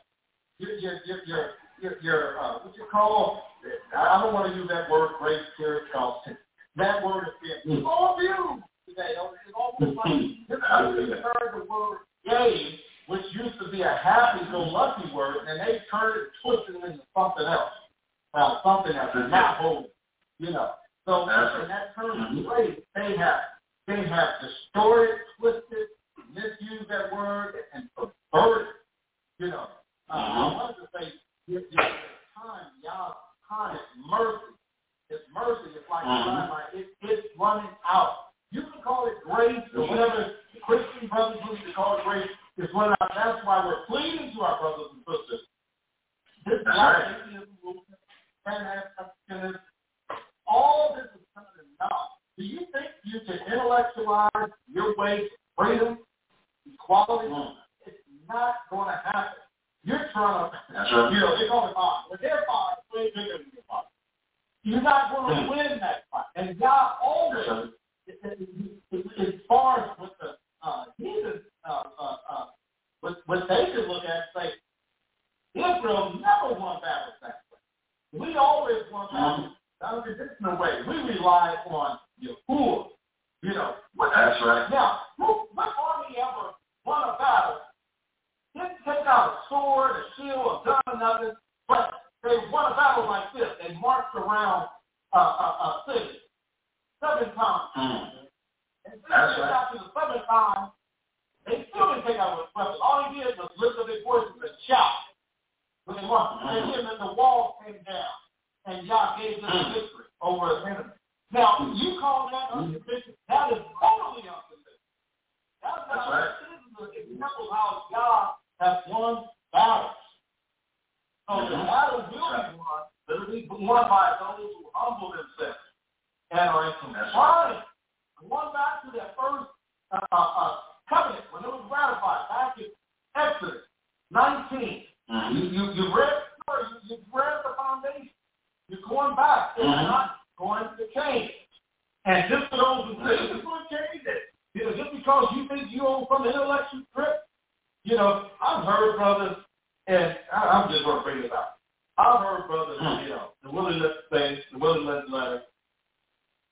Your what you call, I don't want to use that word, grace period, because that word is being abused today. It's almost like you heard the word gay, which used to be a happy-go-lucky word, and they turned it, twisted it into something else. Something else, and not holy. So in that term of grace, they have distorted, twisted, misused that word, and perverted. I wanted to say, time, Yah's time is mercy. It's mercy. It's like it's running out. You can call it grace or whatever Christian brothers used to call it grace. It's running out. That's why we're pleading to our brothers and sisters. This black atheism movement, Pan-Africanism, all this is coming enough. Do you think you can intellectualize your way to freedom, equality? It's not going to happen. You're trying to, they call it fire. When they're fire, it's way bigger than your fire. You're not going to win that fight. And God always, as far as with the heathen, what they could look at and say, Israel never won battles that way. We always won battles the unconditional way. We rely on Yahuwah. That's right. Now, what army ever won a battle? Didn't take out a sword, a shield, a gun, nothing, but they won a battle like this. They marched around a city 7 times. And then they got to the 7th time, they still didn't take out a weapon. All they did was lift up their voices and shout. When they won, and then the wall came down, and Yah gave them a victory over his enemy. Now, you call that unconditional? That is totally unconditional. That's right. This is an example of how Yah has won battles. So the battle will be won, but it will be won by those who humble themselves and are in compliance. Going back to that first covenant when it was ratified back in Exodus 19. You've read the foundation. You're going back. It's not going to change. And just for those who say it's going to change it, just because you think you own from the intellectual trip, I've heard brothers, and I'm just going to bring it out. I've heard brothers, the Willie Litt thing, the Willie Litt letter,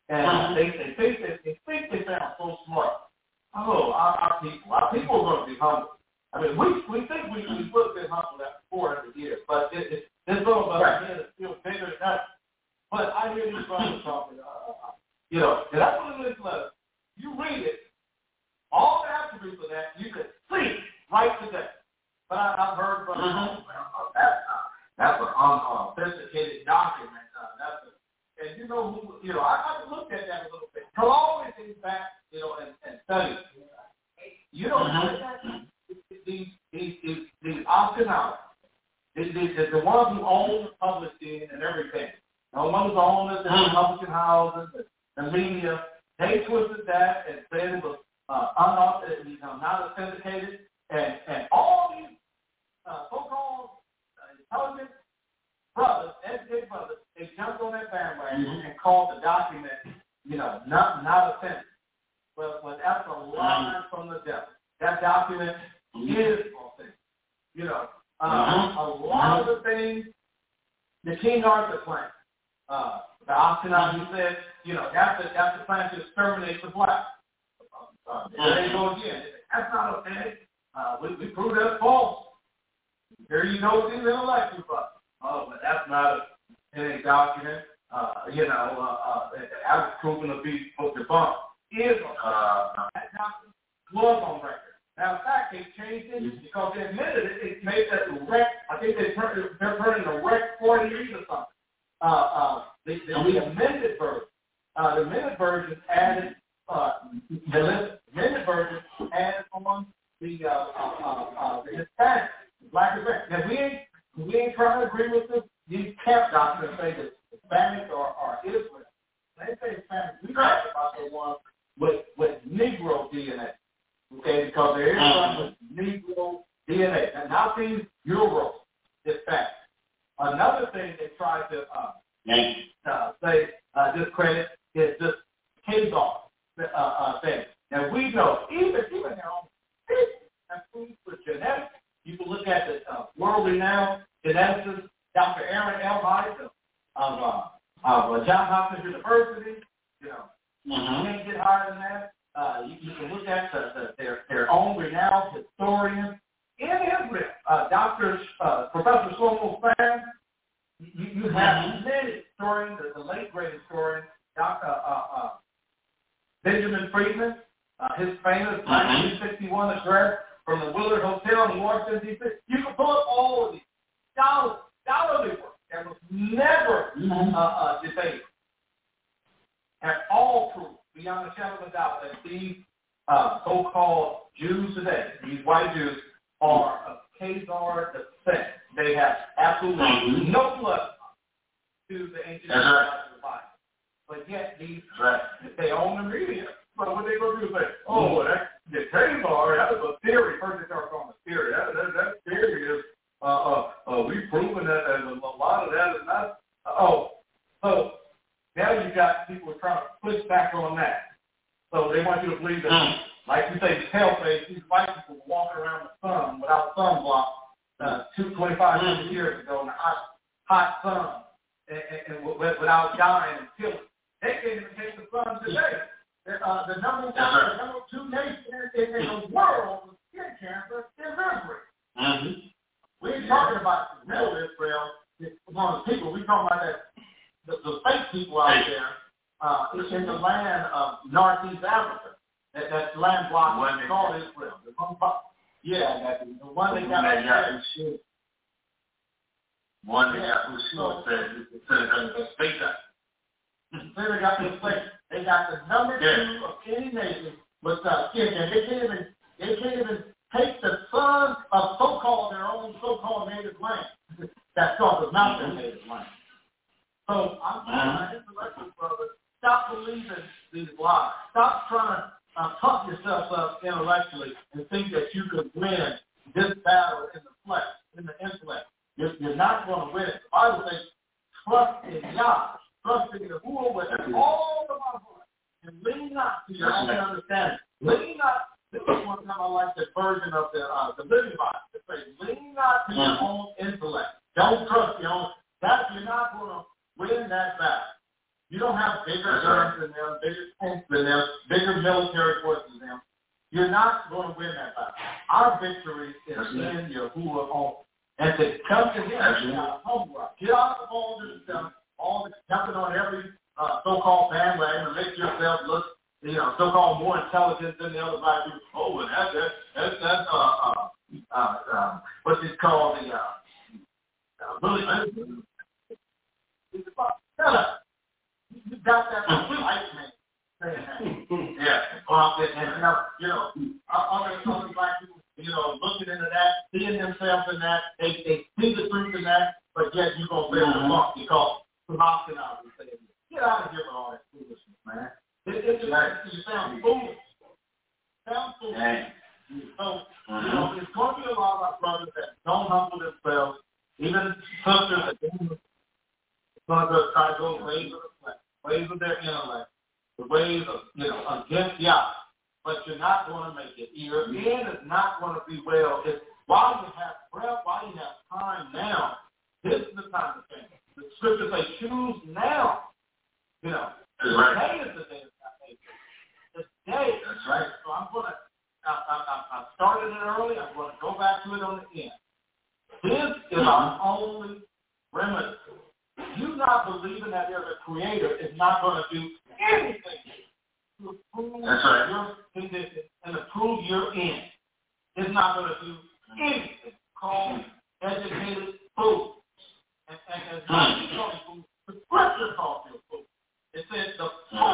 And they think they sound so smart. Oh, our people are going to be humble. I mean, we think we would have been humble after 400 years, but this little man is still bigger than us. But I hear these brothers talking, and that's what it is. You read it, all the attributes of that, you could see right today. But I've heard brothers, that's an unsophisticated document. And you know who, I looked at that a little bit. I'll always think back, and study. You know, these Ashkenazi, the ones who own the publishing and everything, the ones who own the publishing houses, the media, they twisted that and said it was not authenticated, and all these so-called intelligent brothers, educated brothers, they jumped on that bandwagon and called the document, not authentic. Well, that's a lie from the devil. That document is authentic. A lot of the things the King Arthur plan, the Ashkenazi said, that's the plan to exterminate the blacks. There they go again. That's not authentic. We proved that's false. Here you go with these intellectuals. Oh, but that's not a document. That was proven to be debunked. That document was on record. Now, in fact, they changed it because they admitted it. It made that the rec. I think they're turning the rec 40 or something. The amended version. The amended version added on the Hispanic, Black Hispanic. Now we ain't trying to agree with these camp doctrines that say that Hispanics are Israel. They say Hispanics. We talk about the ones with Negro DNA. Okay, because there is one with Negro DNA, and not these Euro Hispanics. Another thing they tried to say discredit is this Khazar thing. Now we know even their own people have food for genetics. You can look at the world-renowned geneticist Dr. Aaron L. Hyde of Johns Hopkins University. You can't get higher than that. You can look at their own renowned historian in Israel, Professor Shlomo Span. You have many historians, the late great historian, Dr. Benjamin Friedman, his famous 1961 address from the Willard Hotel in Washington, D.C. You can pull up all of these scholarly work that was never debated. And all proof, beyond a shadow of a doubt, that these so-called Jews today, these white Jews, are of Khazar descent. They have absolutely no blood to the ancient Bible. But yet they own the media. So what they go do is say, the Khazar, that was a theory. First they start calling it theory. That theory is, we've proven that a lot of that is not. So now you got people trying to push back on that. So they want you to believe that, like you say, pale-face, these white people walking around the sun without sunblock 25 years ago in the hot sun and without dying and killing. They can't even take the sun today. The number two nation in the world with skin cancer is Israel. We ain't talking about real Israel among the people. We talking about the fake people out there in the land of Northeast Africa. That's landlocked called Israel. The one they got Hushua. One they got Hushua said the space out. Then they got the place. They got the number two of any nation with skin, and they can't even take the sun of their own so-called native land. That's called the not their native land. So I'm telling my intellectual brothers, stop believing these lies. Stop trying to pump yourself up intellectually and think that you could win this battle in the flesh, in the intellect. You're not going to win it. The Bible says, trust in God. Trust in the Lord with all of my heart. And lean not to your own understanding. Lean not. This is one time I like the version of the Living Bible. It says, lean not to your own intellect. Don't trust your own. You're not going to win that battle. You don't don't have bigger guns than them, bigger tanks than them, bigger military forces than them, you're not going to win that battle. Our victory is in Yahuwah on. And to come to him, get out of the ball to yourself, all the jumping on every so-called bandwagon and make yourself look, so-called more intelligent than the other black people. Oh, and that's what's it called, really, shut up. You got that white man saying that. Yeah. And other black people, looking into that, seeing themselves in that, they see the truth in that, but yet you're going to fail the fuck because Hamas and I would say, get out of here with all that foolishness, man. You sound foolish. So, there's going to be a lot of our brothers that don't humble themselves, even sisters that don't going to try to go ways of the flesh, ways of their intellect, the ways of, against Yah. But you're not going to make it. Your end is not going to be well. While you have breath, while you have time now, this is the time to change. The scriptures say, choose now. Today is the day of salvation. Today. That's right. So I'm going to, I started it early. I'm going to go back to it on the end. This is our only remedy. You not believing that there's a creator is not going to do anything to prove your condition and to prove your end. It's not going to do anything called educated food. And not you calling food, the scripture calls you food. It says the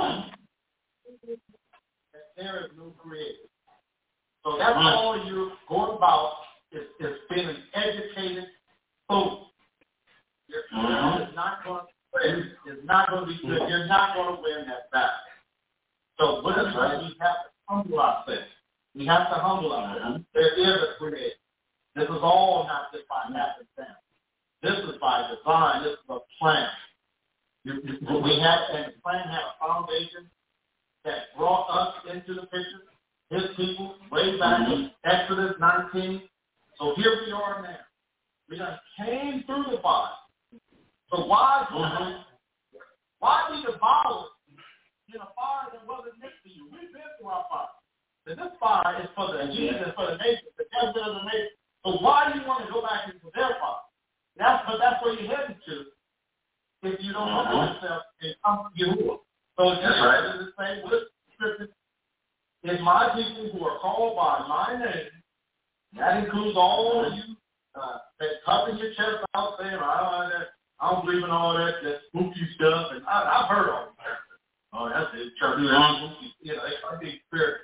food that there is no creator. So that's all you're going about is being an educated food. Your career is not going to win. It's not going to be good. You're not going to win that battle. So what is right? We have to humble ourselves. We have to humble ourselves. There is a creator. This is all not just by happenstance. This is by design. This is a plan. We have, and the plan had a foundation that brought us into the picture. His people, way back in Exodus 19. So here we are now. We done came through the fire. So why we devour in a fire that wasn't next to you? We've been through our fire. And this fire is for the Jesus, for the nation, the judgment of the nation. So why do you want to go back into their fire? That's where you're heading to if you don't humble yourself and come to Yahuwah. So it's the same with Scripture. It's my people who are called by my name. That includes all of you that puffing your chest out saying, I don't believe in all that spooky stuff. And I've heard all that. Oh, that's it. Church is spooky. They try to be spirit.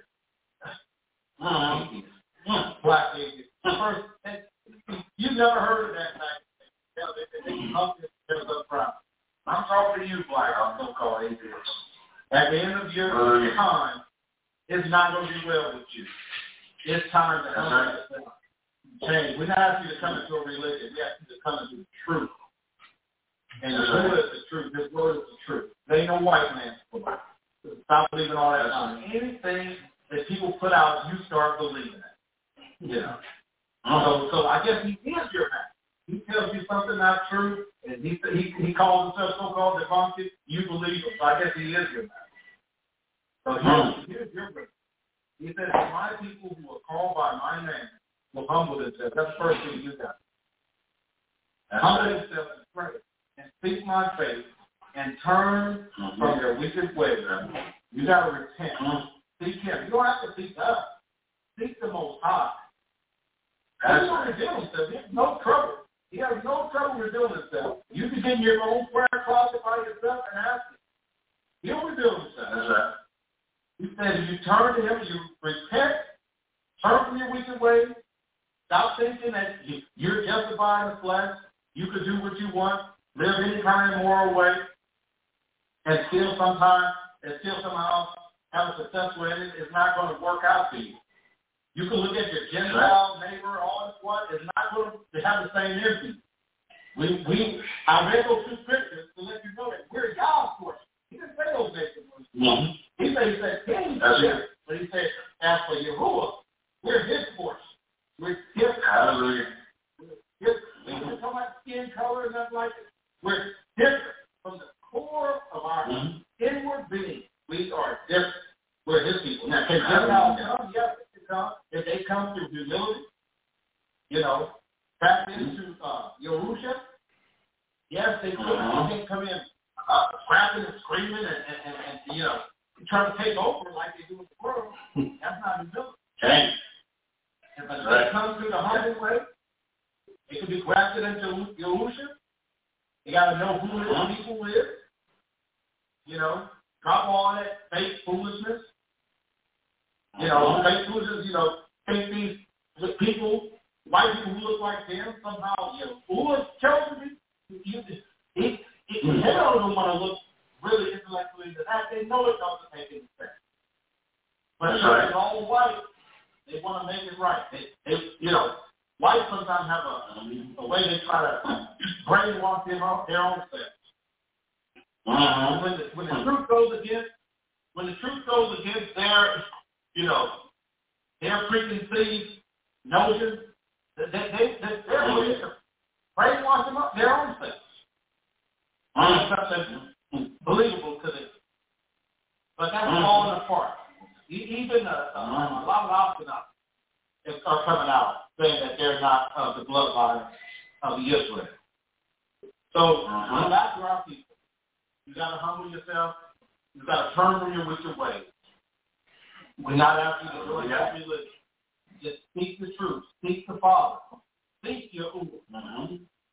Black atheists. First, you never heard of that back then. They puff their chest up front. I'm talking to you, black. I'm going to call atheists. At the end of your time, it's not going to be well with you. It's time to change. We're not asking you to come into a religion. We ask you to come into the truth. And the word is the truth. This word is the truth. There ain't no white man. Stop believing all that time. Anything that people put out, you start believing it. So I guess he is your man. He tells you something not true, and he calls himself so-called debunked. You believe him. So I guess he is your man. So here's your brother. He says, my people who are called by my name will humble themselves. That's the first thing you got. Humble themselves and pray and seek my face and turn from their wicked ways. You got to repent. Seek him. You don't have to seek us. Seek the Most High. That's not reveal himself. He has no trouble. He has no trouble revealing himself. You can get in your own prayer closet by yourself and ask him. He'll reveal himself. That's right. He said, if you turn to him, you repent, turn from your wicked ways, stop thinking that you're justified in the flesh, you could do what you want, live any kind of moral way, and still somehow have a successful ending. It's not going to work out for you. You can look at your Gentile neighbor, all this what, it's not going to have the same energy. I read those two scriptures to let you know that we're God's portion. He didn't say those nations. He said, kings. But he said, as for Yahuwah, we're his portion. We're his. Hallelujah. We don't talk about skin color and nothing like that. We're different from the core of our different beings. We are different. We're his people. Now, can Gentiles come? Yes, they come. If they come through humility, back into Yerusha, yes, they could. They can't come in rapping and screaming and trying to take over like they do in the world. That's not humility. Okay. But if they come through the humble way, it can be grafted into Yerusha. You got to know who his people is. Drop all that fake foolishness. Fake foolishness, take these people, white people who look like them, somehow, who is chosen me? Hell don't want to look really intellectually into that. They know it doesn't make any sense. But if it's all white, they want to make it right. They whites sometimes have a way they try to brainwash their own selves. When the truth goes against their, their preconceived notions, they're going to brainwash them up their own selves. Something believable to them. But that's falling apart. Even a lot of Orthodox are coming out saying that they're not of the bloodline of Israel. So come after our people. You got to humble yourself. You got to turn from your wicked ways. We're not asking you to join that religion. Just speak the truth. Speak the Father. Speak your Uber.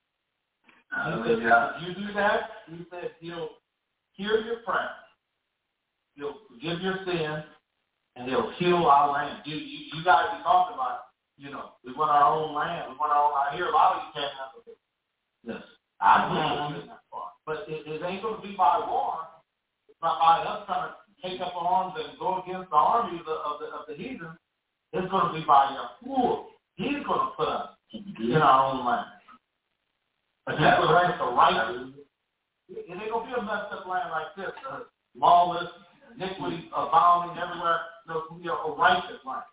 If you do that, he said he'll hear your prayer. He'll forgive your sins, and he'll heal our land. You guys be talking about, we want our own land. We want our own. I hear a lot of you can't have it. Yes. I believe in that part. But it ain't going to be by war. It's not by us trying to take up arms and go against the armies of the heathen. It's going to be by Yahuwah. He's going to put us in our own land. But that's the right. It ain't going to be a messed up land like this. Lawless, iniquity abounding everywhere. No, it's going to be a righteous land.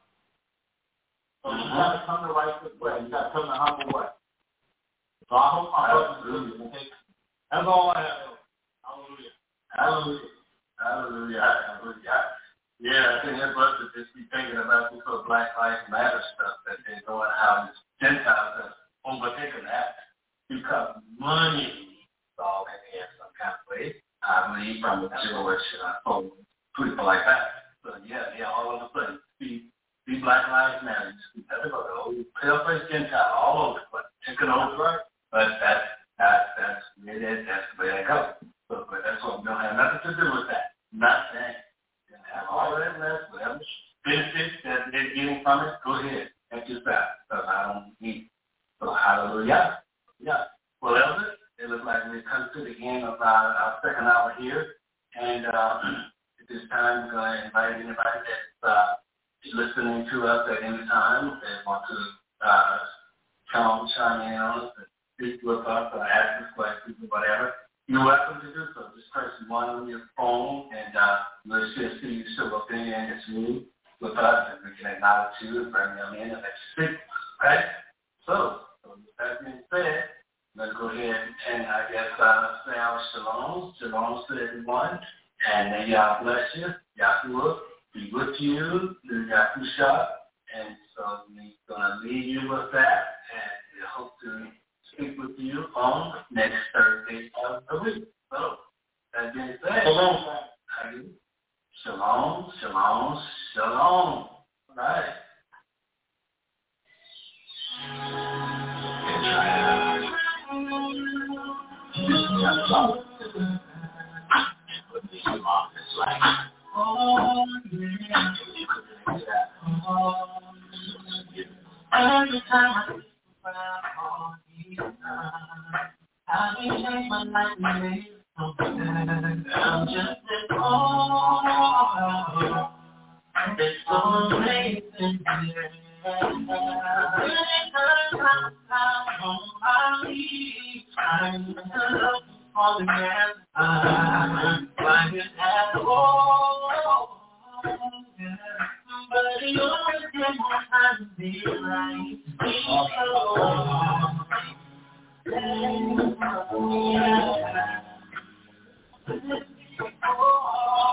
So you got to come the righteous way. You got to come the humble way. So I hope my brothers will take. That's all I have. Hallelujah. Hallelujah. Hallelujah. Hallelujah. Yeah, I think that brother just be thinking about this whole Black Lives Matter stuff that they're doing, how these Gentiles have overtaken that because money is all in there some kind of way. I believe from the Jewish people like that. So yeah, all of a sudden, be Black Lives Matter. Pale-faced Gentile all over the place, taking over, right? But that's where that's the way they go. So, but that's what we don't have nothing to do with that. Not saying you have all that left, whatever benefits that they're getting from it, go ahead, take this back, because I don't need it. So hallelujah. Yeah. Well, Elder, it looks like we've come to the end of our second hour here. And at this time, we're going to invite anybody that's listening to us at any time, if they want to chime in on us, speak with us, or ask us questions or whatever, you're welcome to do so. Just press 1 on your phone, and we'll just see you show up in and it's me with us, and we can acknowledge you and bring them in and let you speak. Right? So with that being said, let's go ahead and I guess say our shalom. Shalom to everyone. And may y'all bless you. Yahuwah be with you through Yahusha. And so we're going to leave you with that. And we hope to speak with you on next Thursday of the week. So, that being said, shalom, shalom, shalom. All right. Every time I think about all these times, I can change my life and make it so bad. I'm just an all. It's so amazing here. Anytime I'm on my knees, I'm looking for the answer. I'm finding at all. But you always get more time to be right. Be so.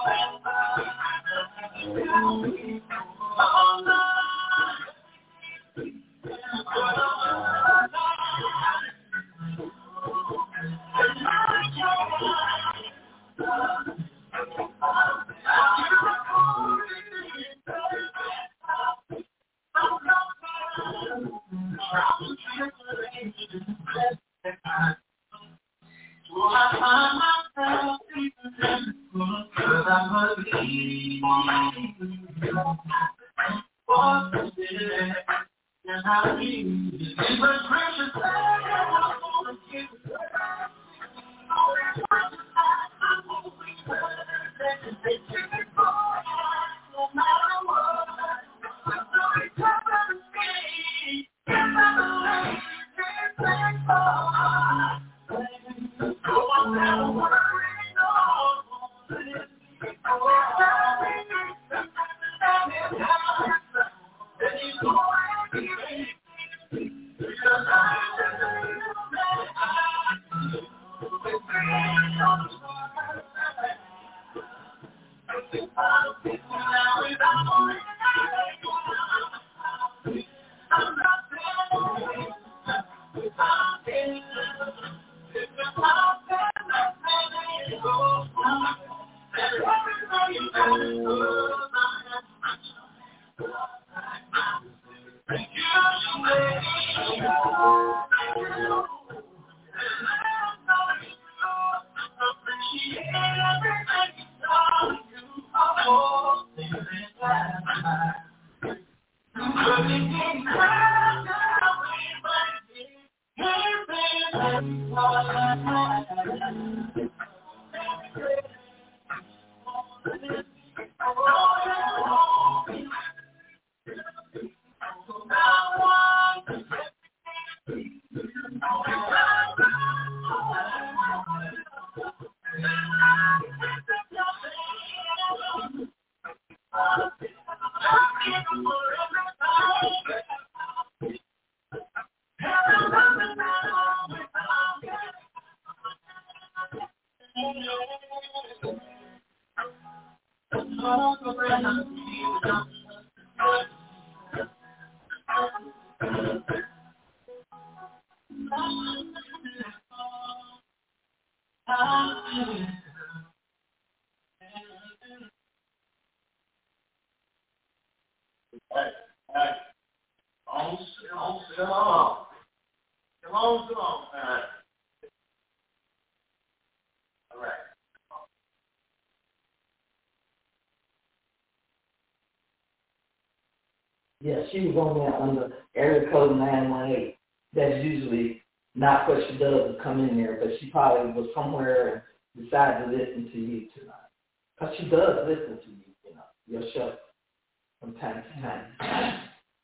Yeah, she was on there under area code 918. That's usually not what she does to come in there, but she probably was somewhere and decided to listen to you tonight. Because she does listen to you, you know, your show from time to time.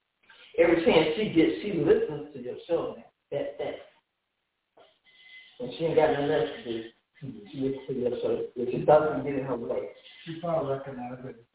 Every chance she gets, she listens to your show now. That. And she ain't got nothing else to do. She listens to your show, which it doesn't get in her way. She probably recognized it.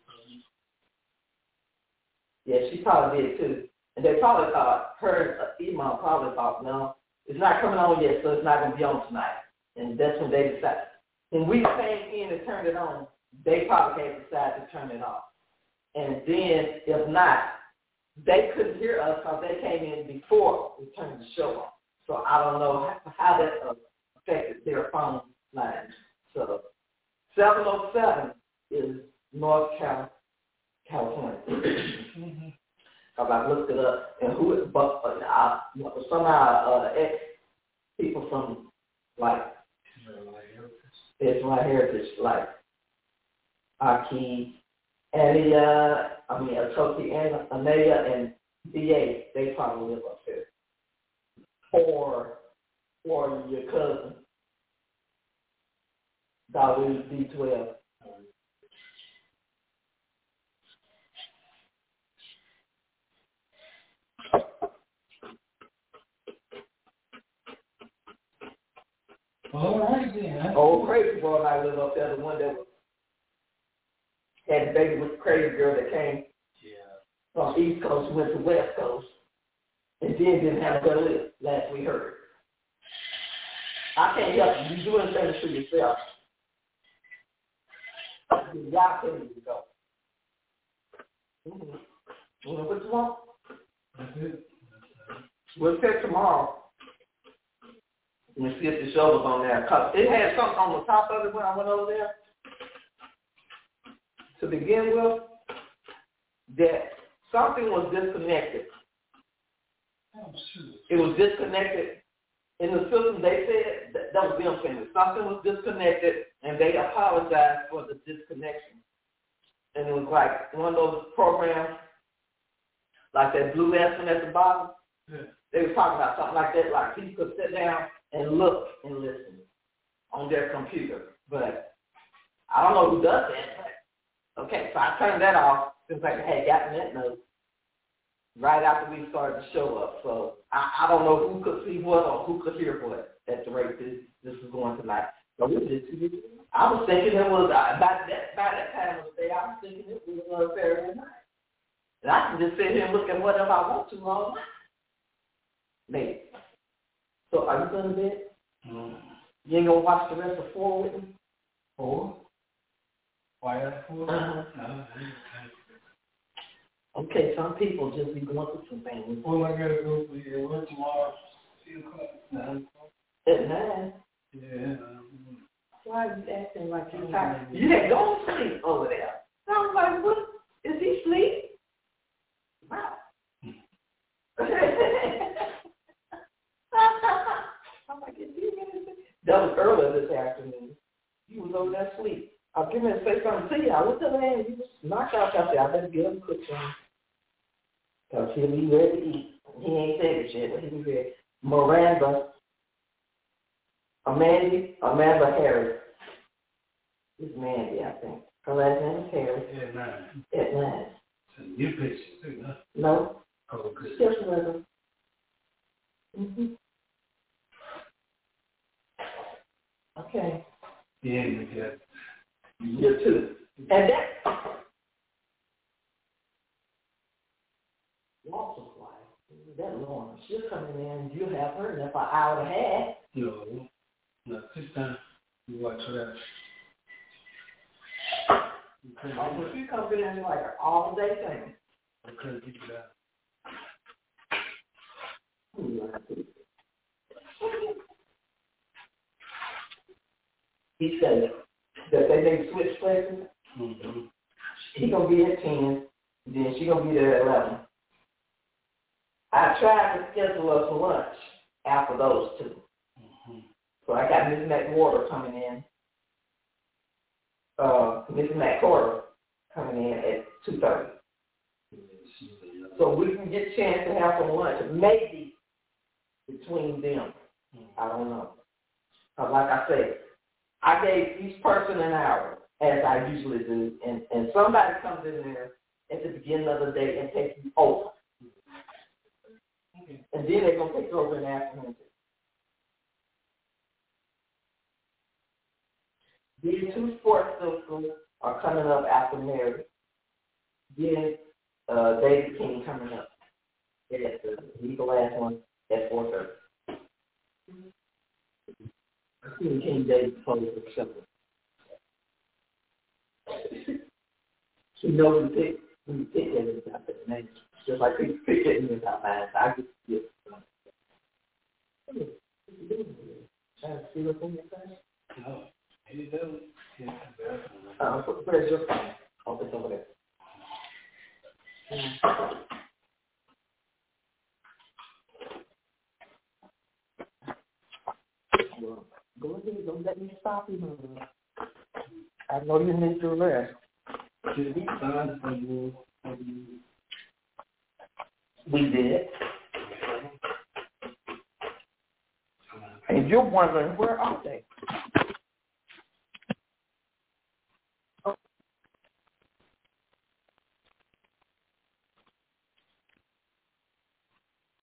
Yeah, she probably did too. And they probably thought, Iman probably thought, no, it's not coming on yet, so it's not going to be on tonight. And that's when they decided. When we came in and turned it on, they probably had decided to turn it off. And then, if not, they couldn't hear us because they came in before we turned the show on. So I don't know how that affected their phone lines. So 707 is North California. Because I looked it up, and some of our ex-people from, like, Israelite Heritage, like Aki, Atoki, and Anaya, and DA, they probably live up there. Or your cousin, Dawood B12. All right, then. Old crazy boy and I live up there, the one that had the baby with the crazy girl that came from East Coast, went to West Coast, and then didn't have to live, last we heard. I can't help you. You do anything for yourself. Y'all tell me to go. Mm-hmm. What you want? That's it. We'll check tomorrow. And see if the show was on there. Cause it had something on the top of it when I went over there. To begin with, that something was disconnected. Oh, shoot. It was disconnected in the system. They said that was them saying it. Something was disconnected, and they apologized for the disconnection. And it was like one of those programs, like that blue lesson at the bottom. Yeah. They were talking about something like that, like people could sit down and look and listen on their computer. But I don't know who does that. Okay, so I turned that off since I had gotten that note right after we started to show up. So I don't know who could see what or who could hear what at the rate this is going tonight. So we just, I was thinking it was, by that time of the day, I was thinking it was Saturday night. And I can just sit here and look at whatever I want to all night. Maybe. So are you going to bed? You ain't going to watch the rest of 4 with me? 4? Why that 4? Okay, some people just be going through some things. Well, I got to go for your work tomorrow. 8 o'clock. 9. At 9? Yeah. Why are you acting like you're tired? You had gone to sleep over there. I was like, what? Is he asleep? Wow. I'm like, is he really? That was earlier this afternoon. You was over there asleep. I'll give me to say something to you. I looked at him, he was knocked out. I said, I better get him a cook some. Because he'll be ready to eat. He ain't said it yet, but he'll be ready. Amanda Harris. It's Mandy, I think. Her last name is Harris. At 9. At 9. It's a new picture, too, huh? No. Oh, good. Just another. Mm-hmm. Okay. Yeah, you got You too. And that loss of life, that Lauren, she'll come in there and you'll have her in there for an hour and a half. No, this time you watch that. When she comes in there like an all-day thing. I couldn't keep it out. He said that they switch places. Mm-hmm. He gonna be at 10, then she gonna be there at 11. I tried to schedule us for lunch after those two. Mm-hmm. So I got Miss McWhorter coming in. Miss McWhorter coming in at 2:30. So we can get a chance to have some lunch, maybe between them. I don't know. Like I said, I gave each person an hour, as I usually do, and somebody comes in there at the beginning of the day and takes you over. Okay. And then they're going to take you over in the afternoon. These 2 sports schools are coming up after Mary. Then David King coming up. He's the last one at 4:30. King David posed for something. She knows when you pick it in without that name. Just like people pick it in without mine. I just get trying to see what's in your face? No, he doesn't. Where's your phone? Oh, it's over there. Go ahead, don't let me stop you. I know you need to rest. Did we find some more? We did. And you're wondering, where are they?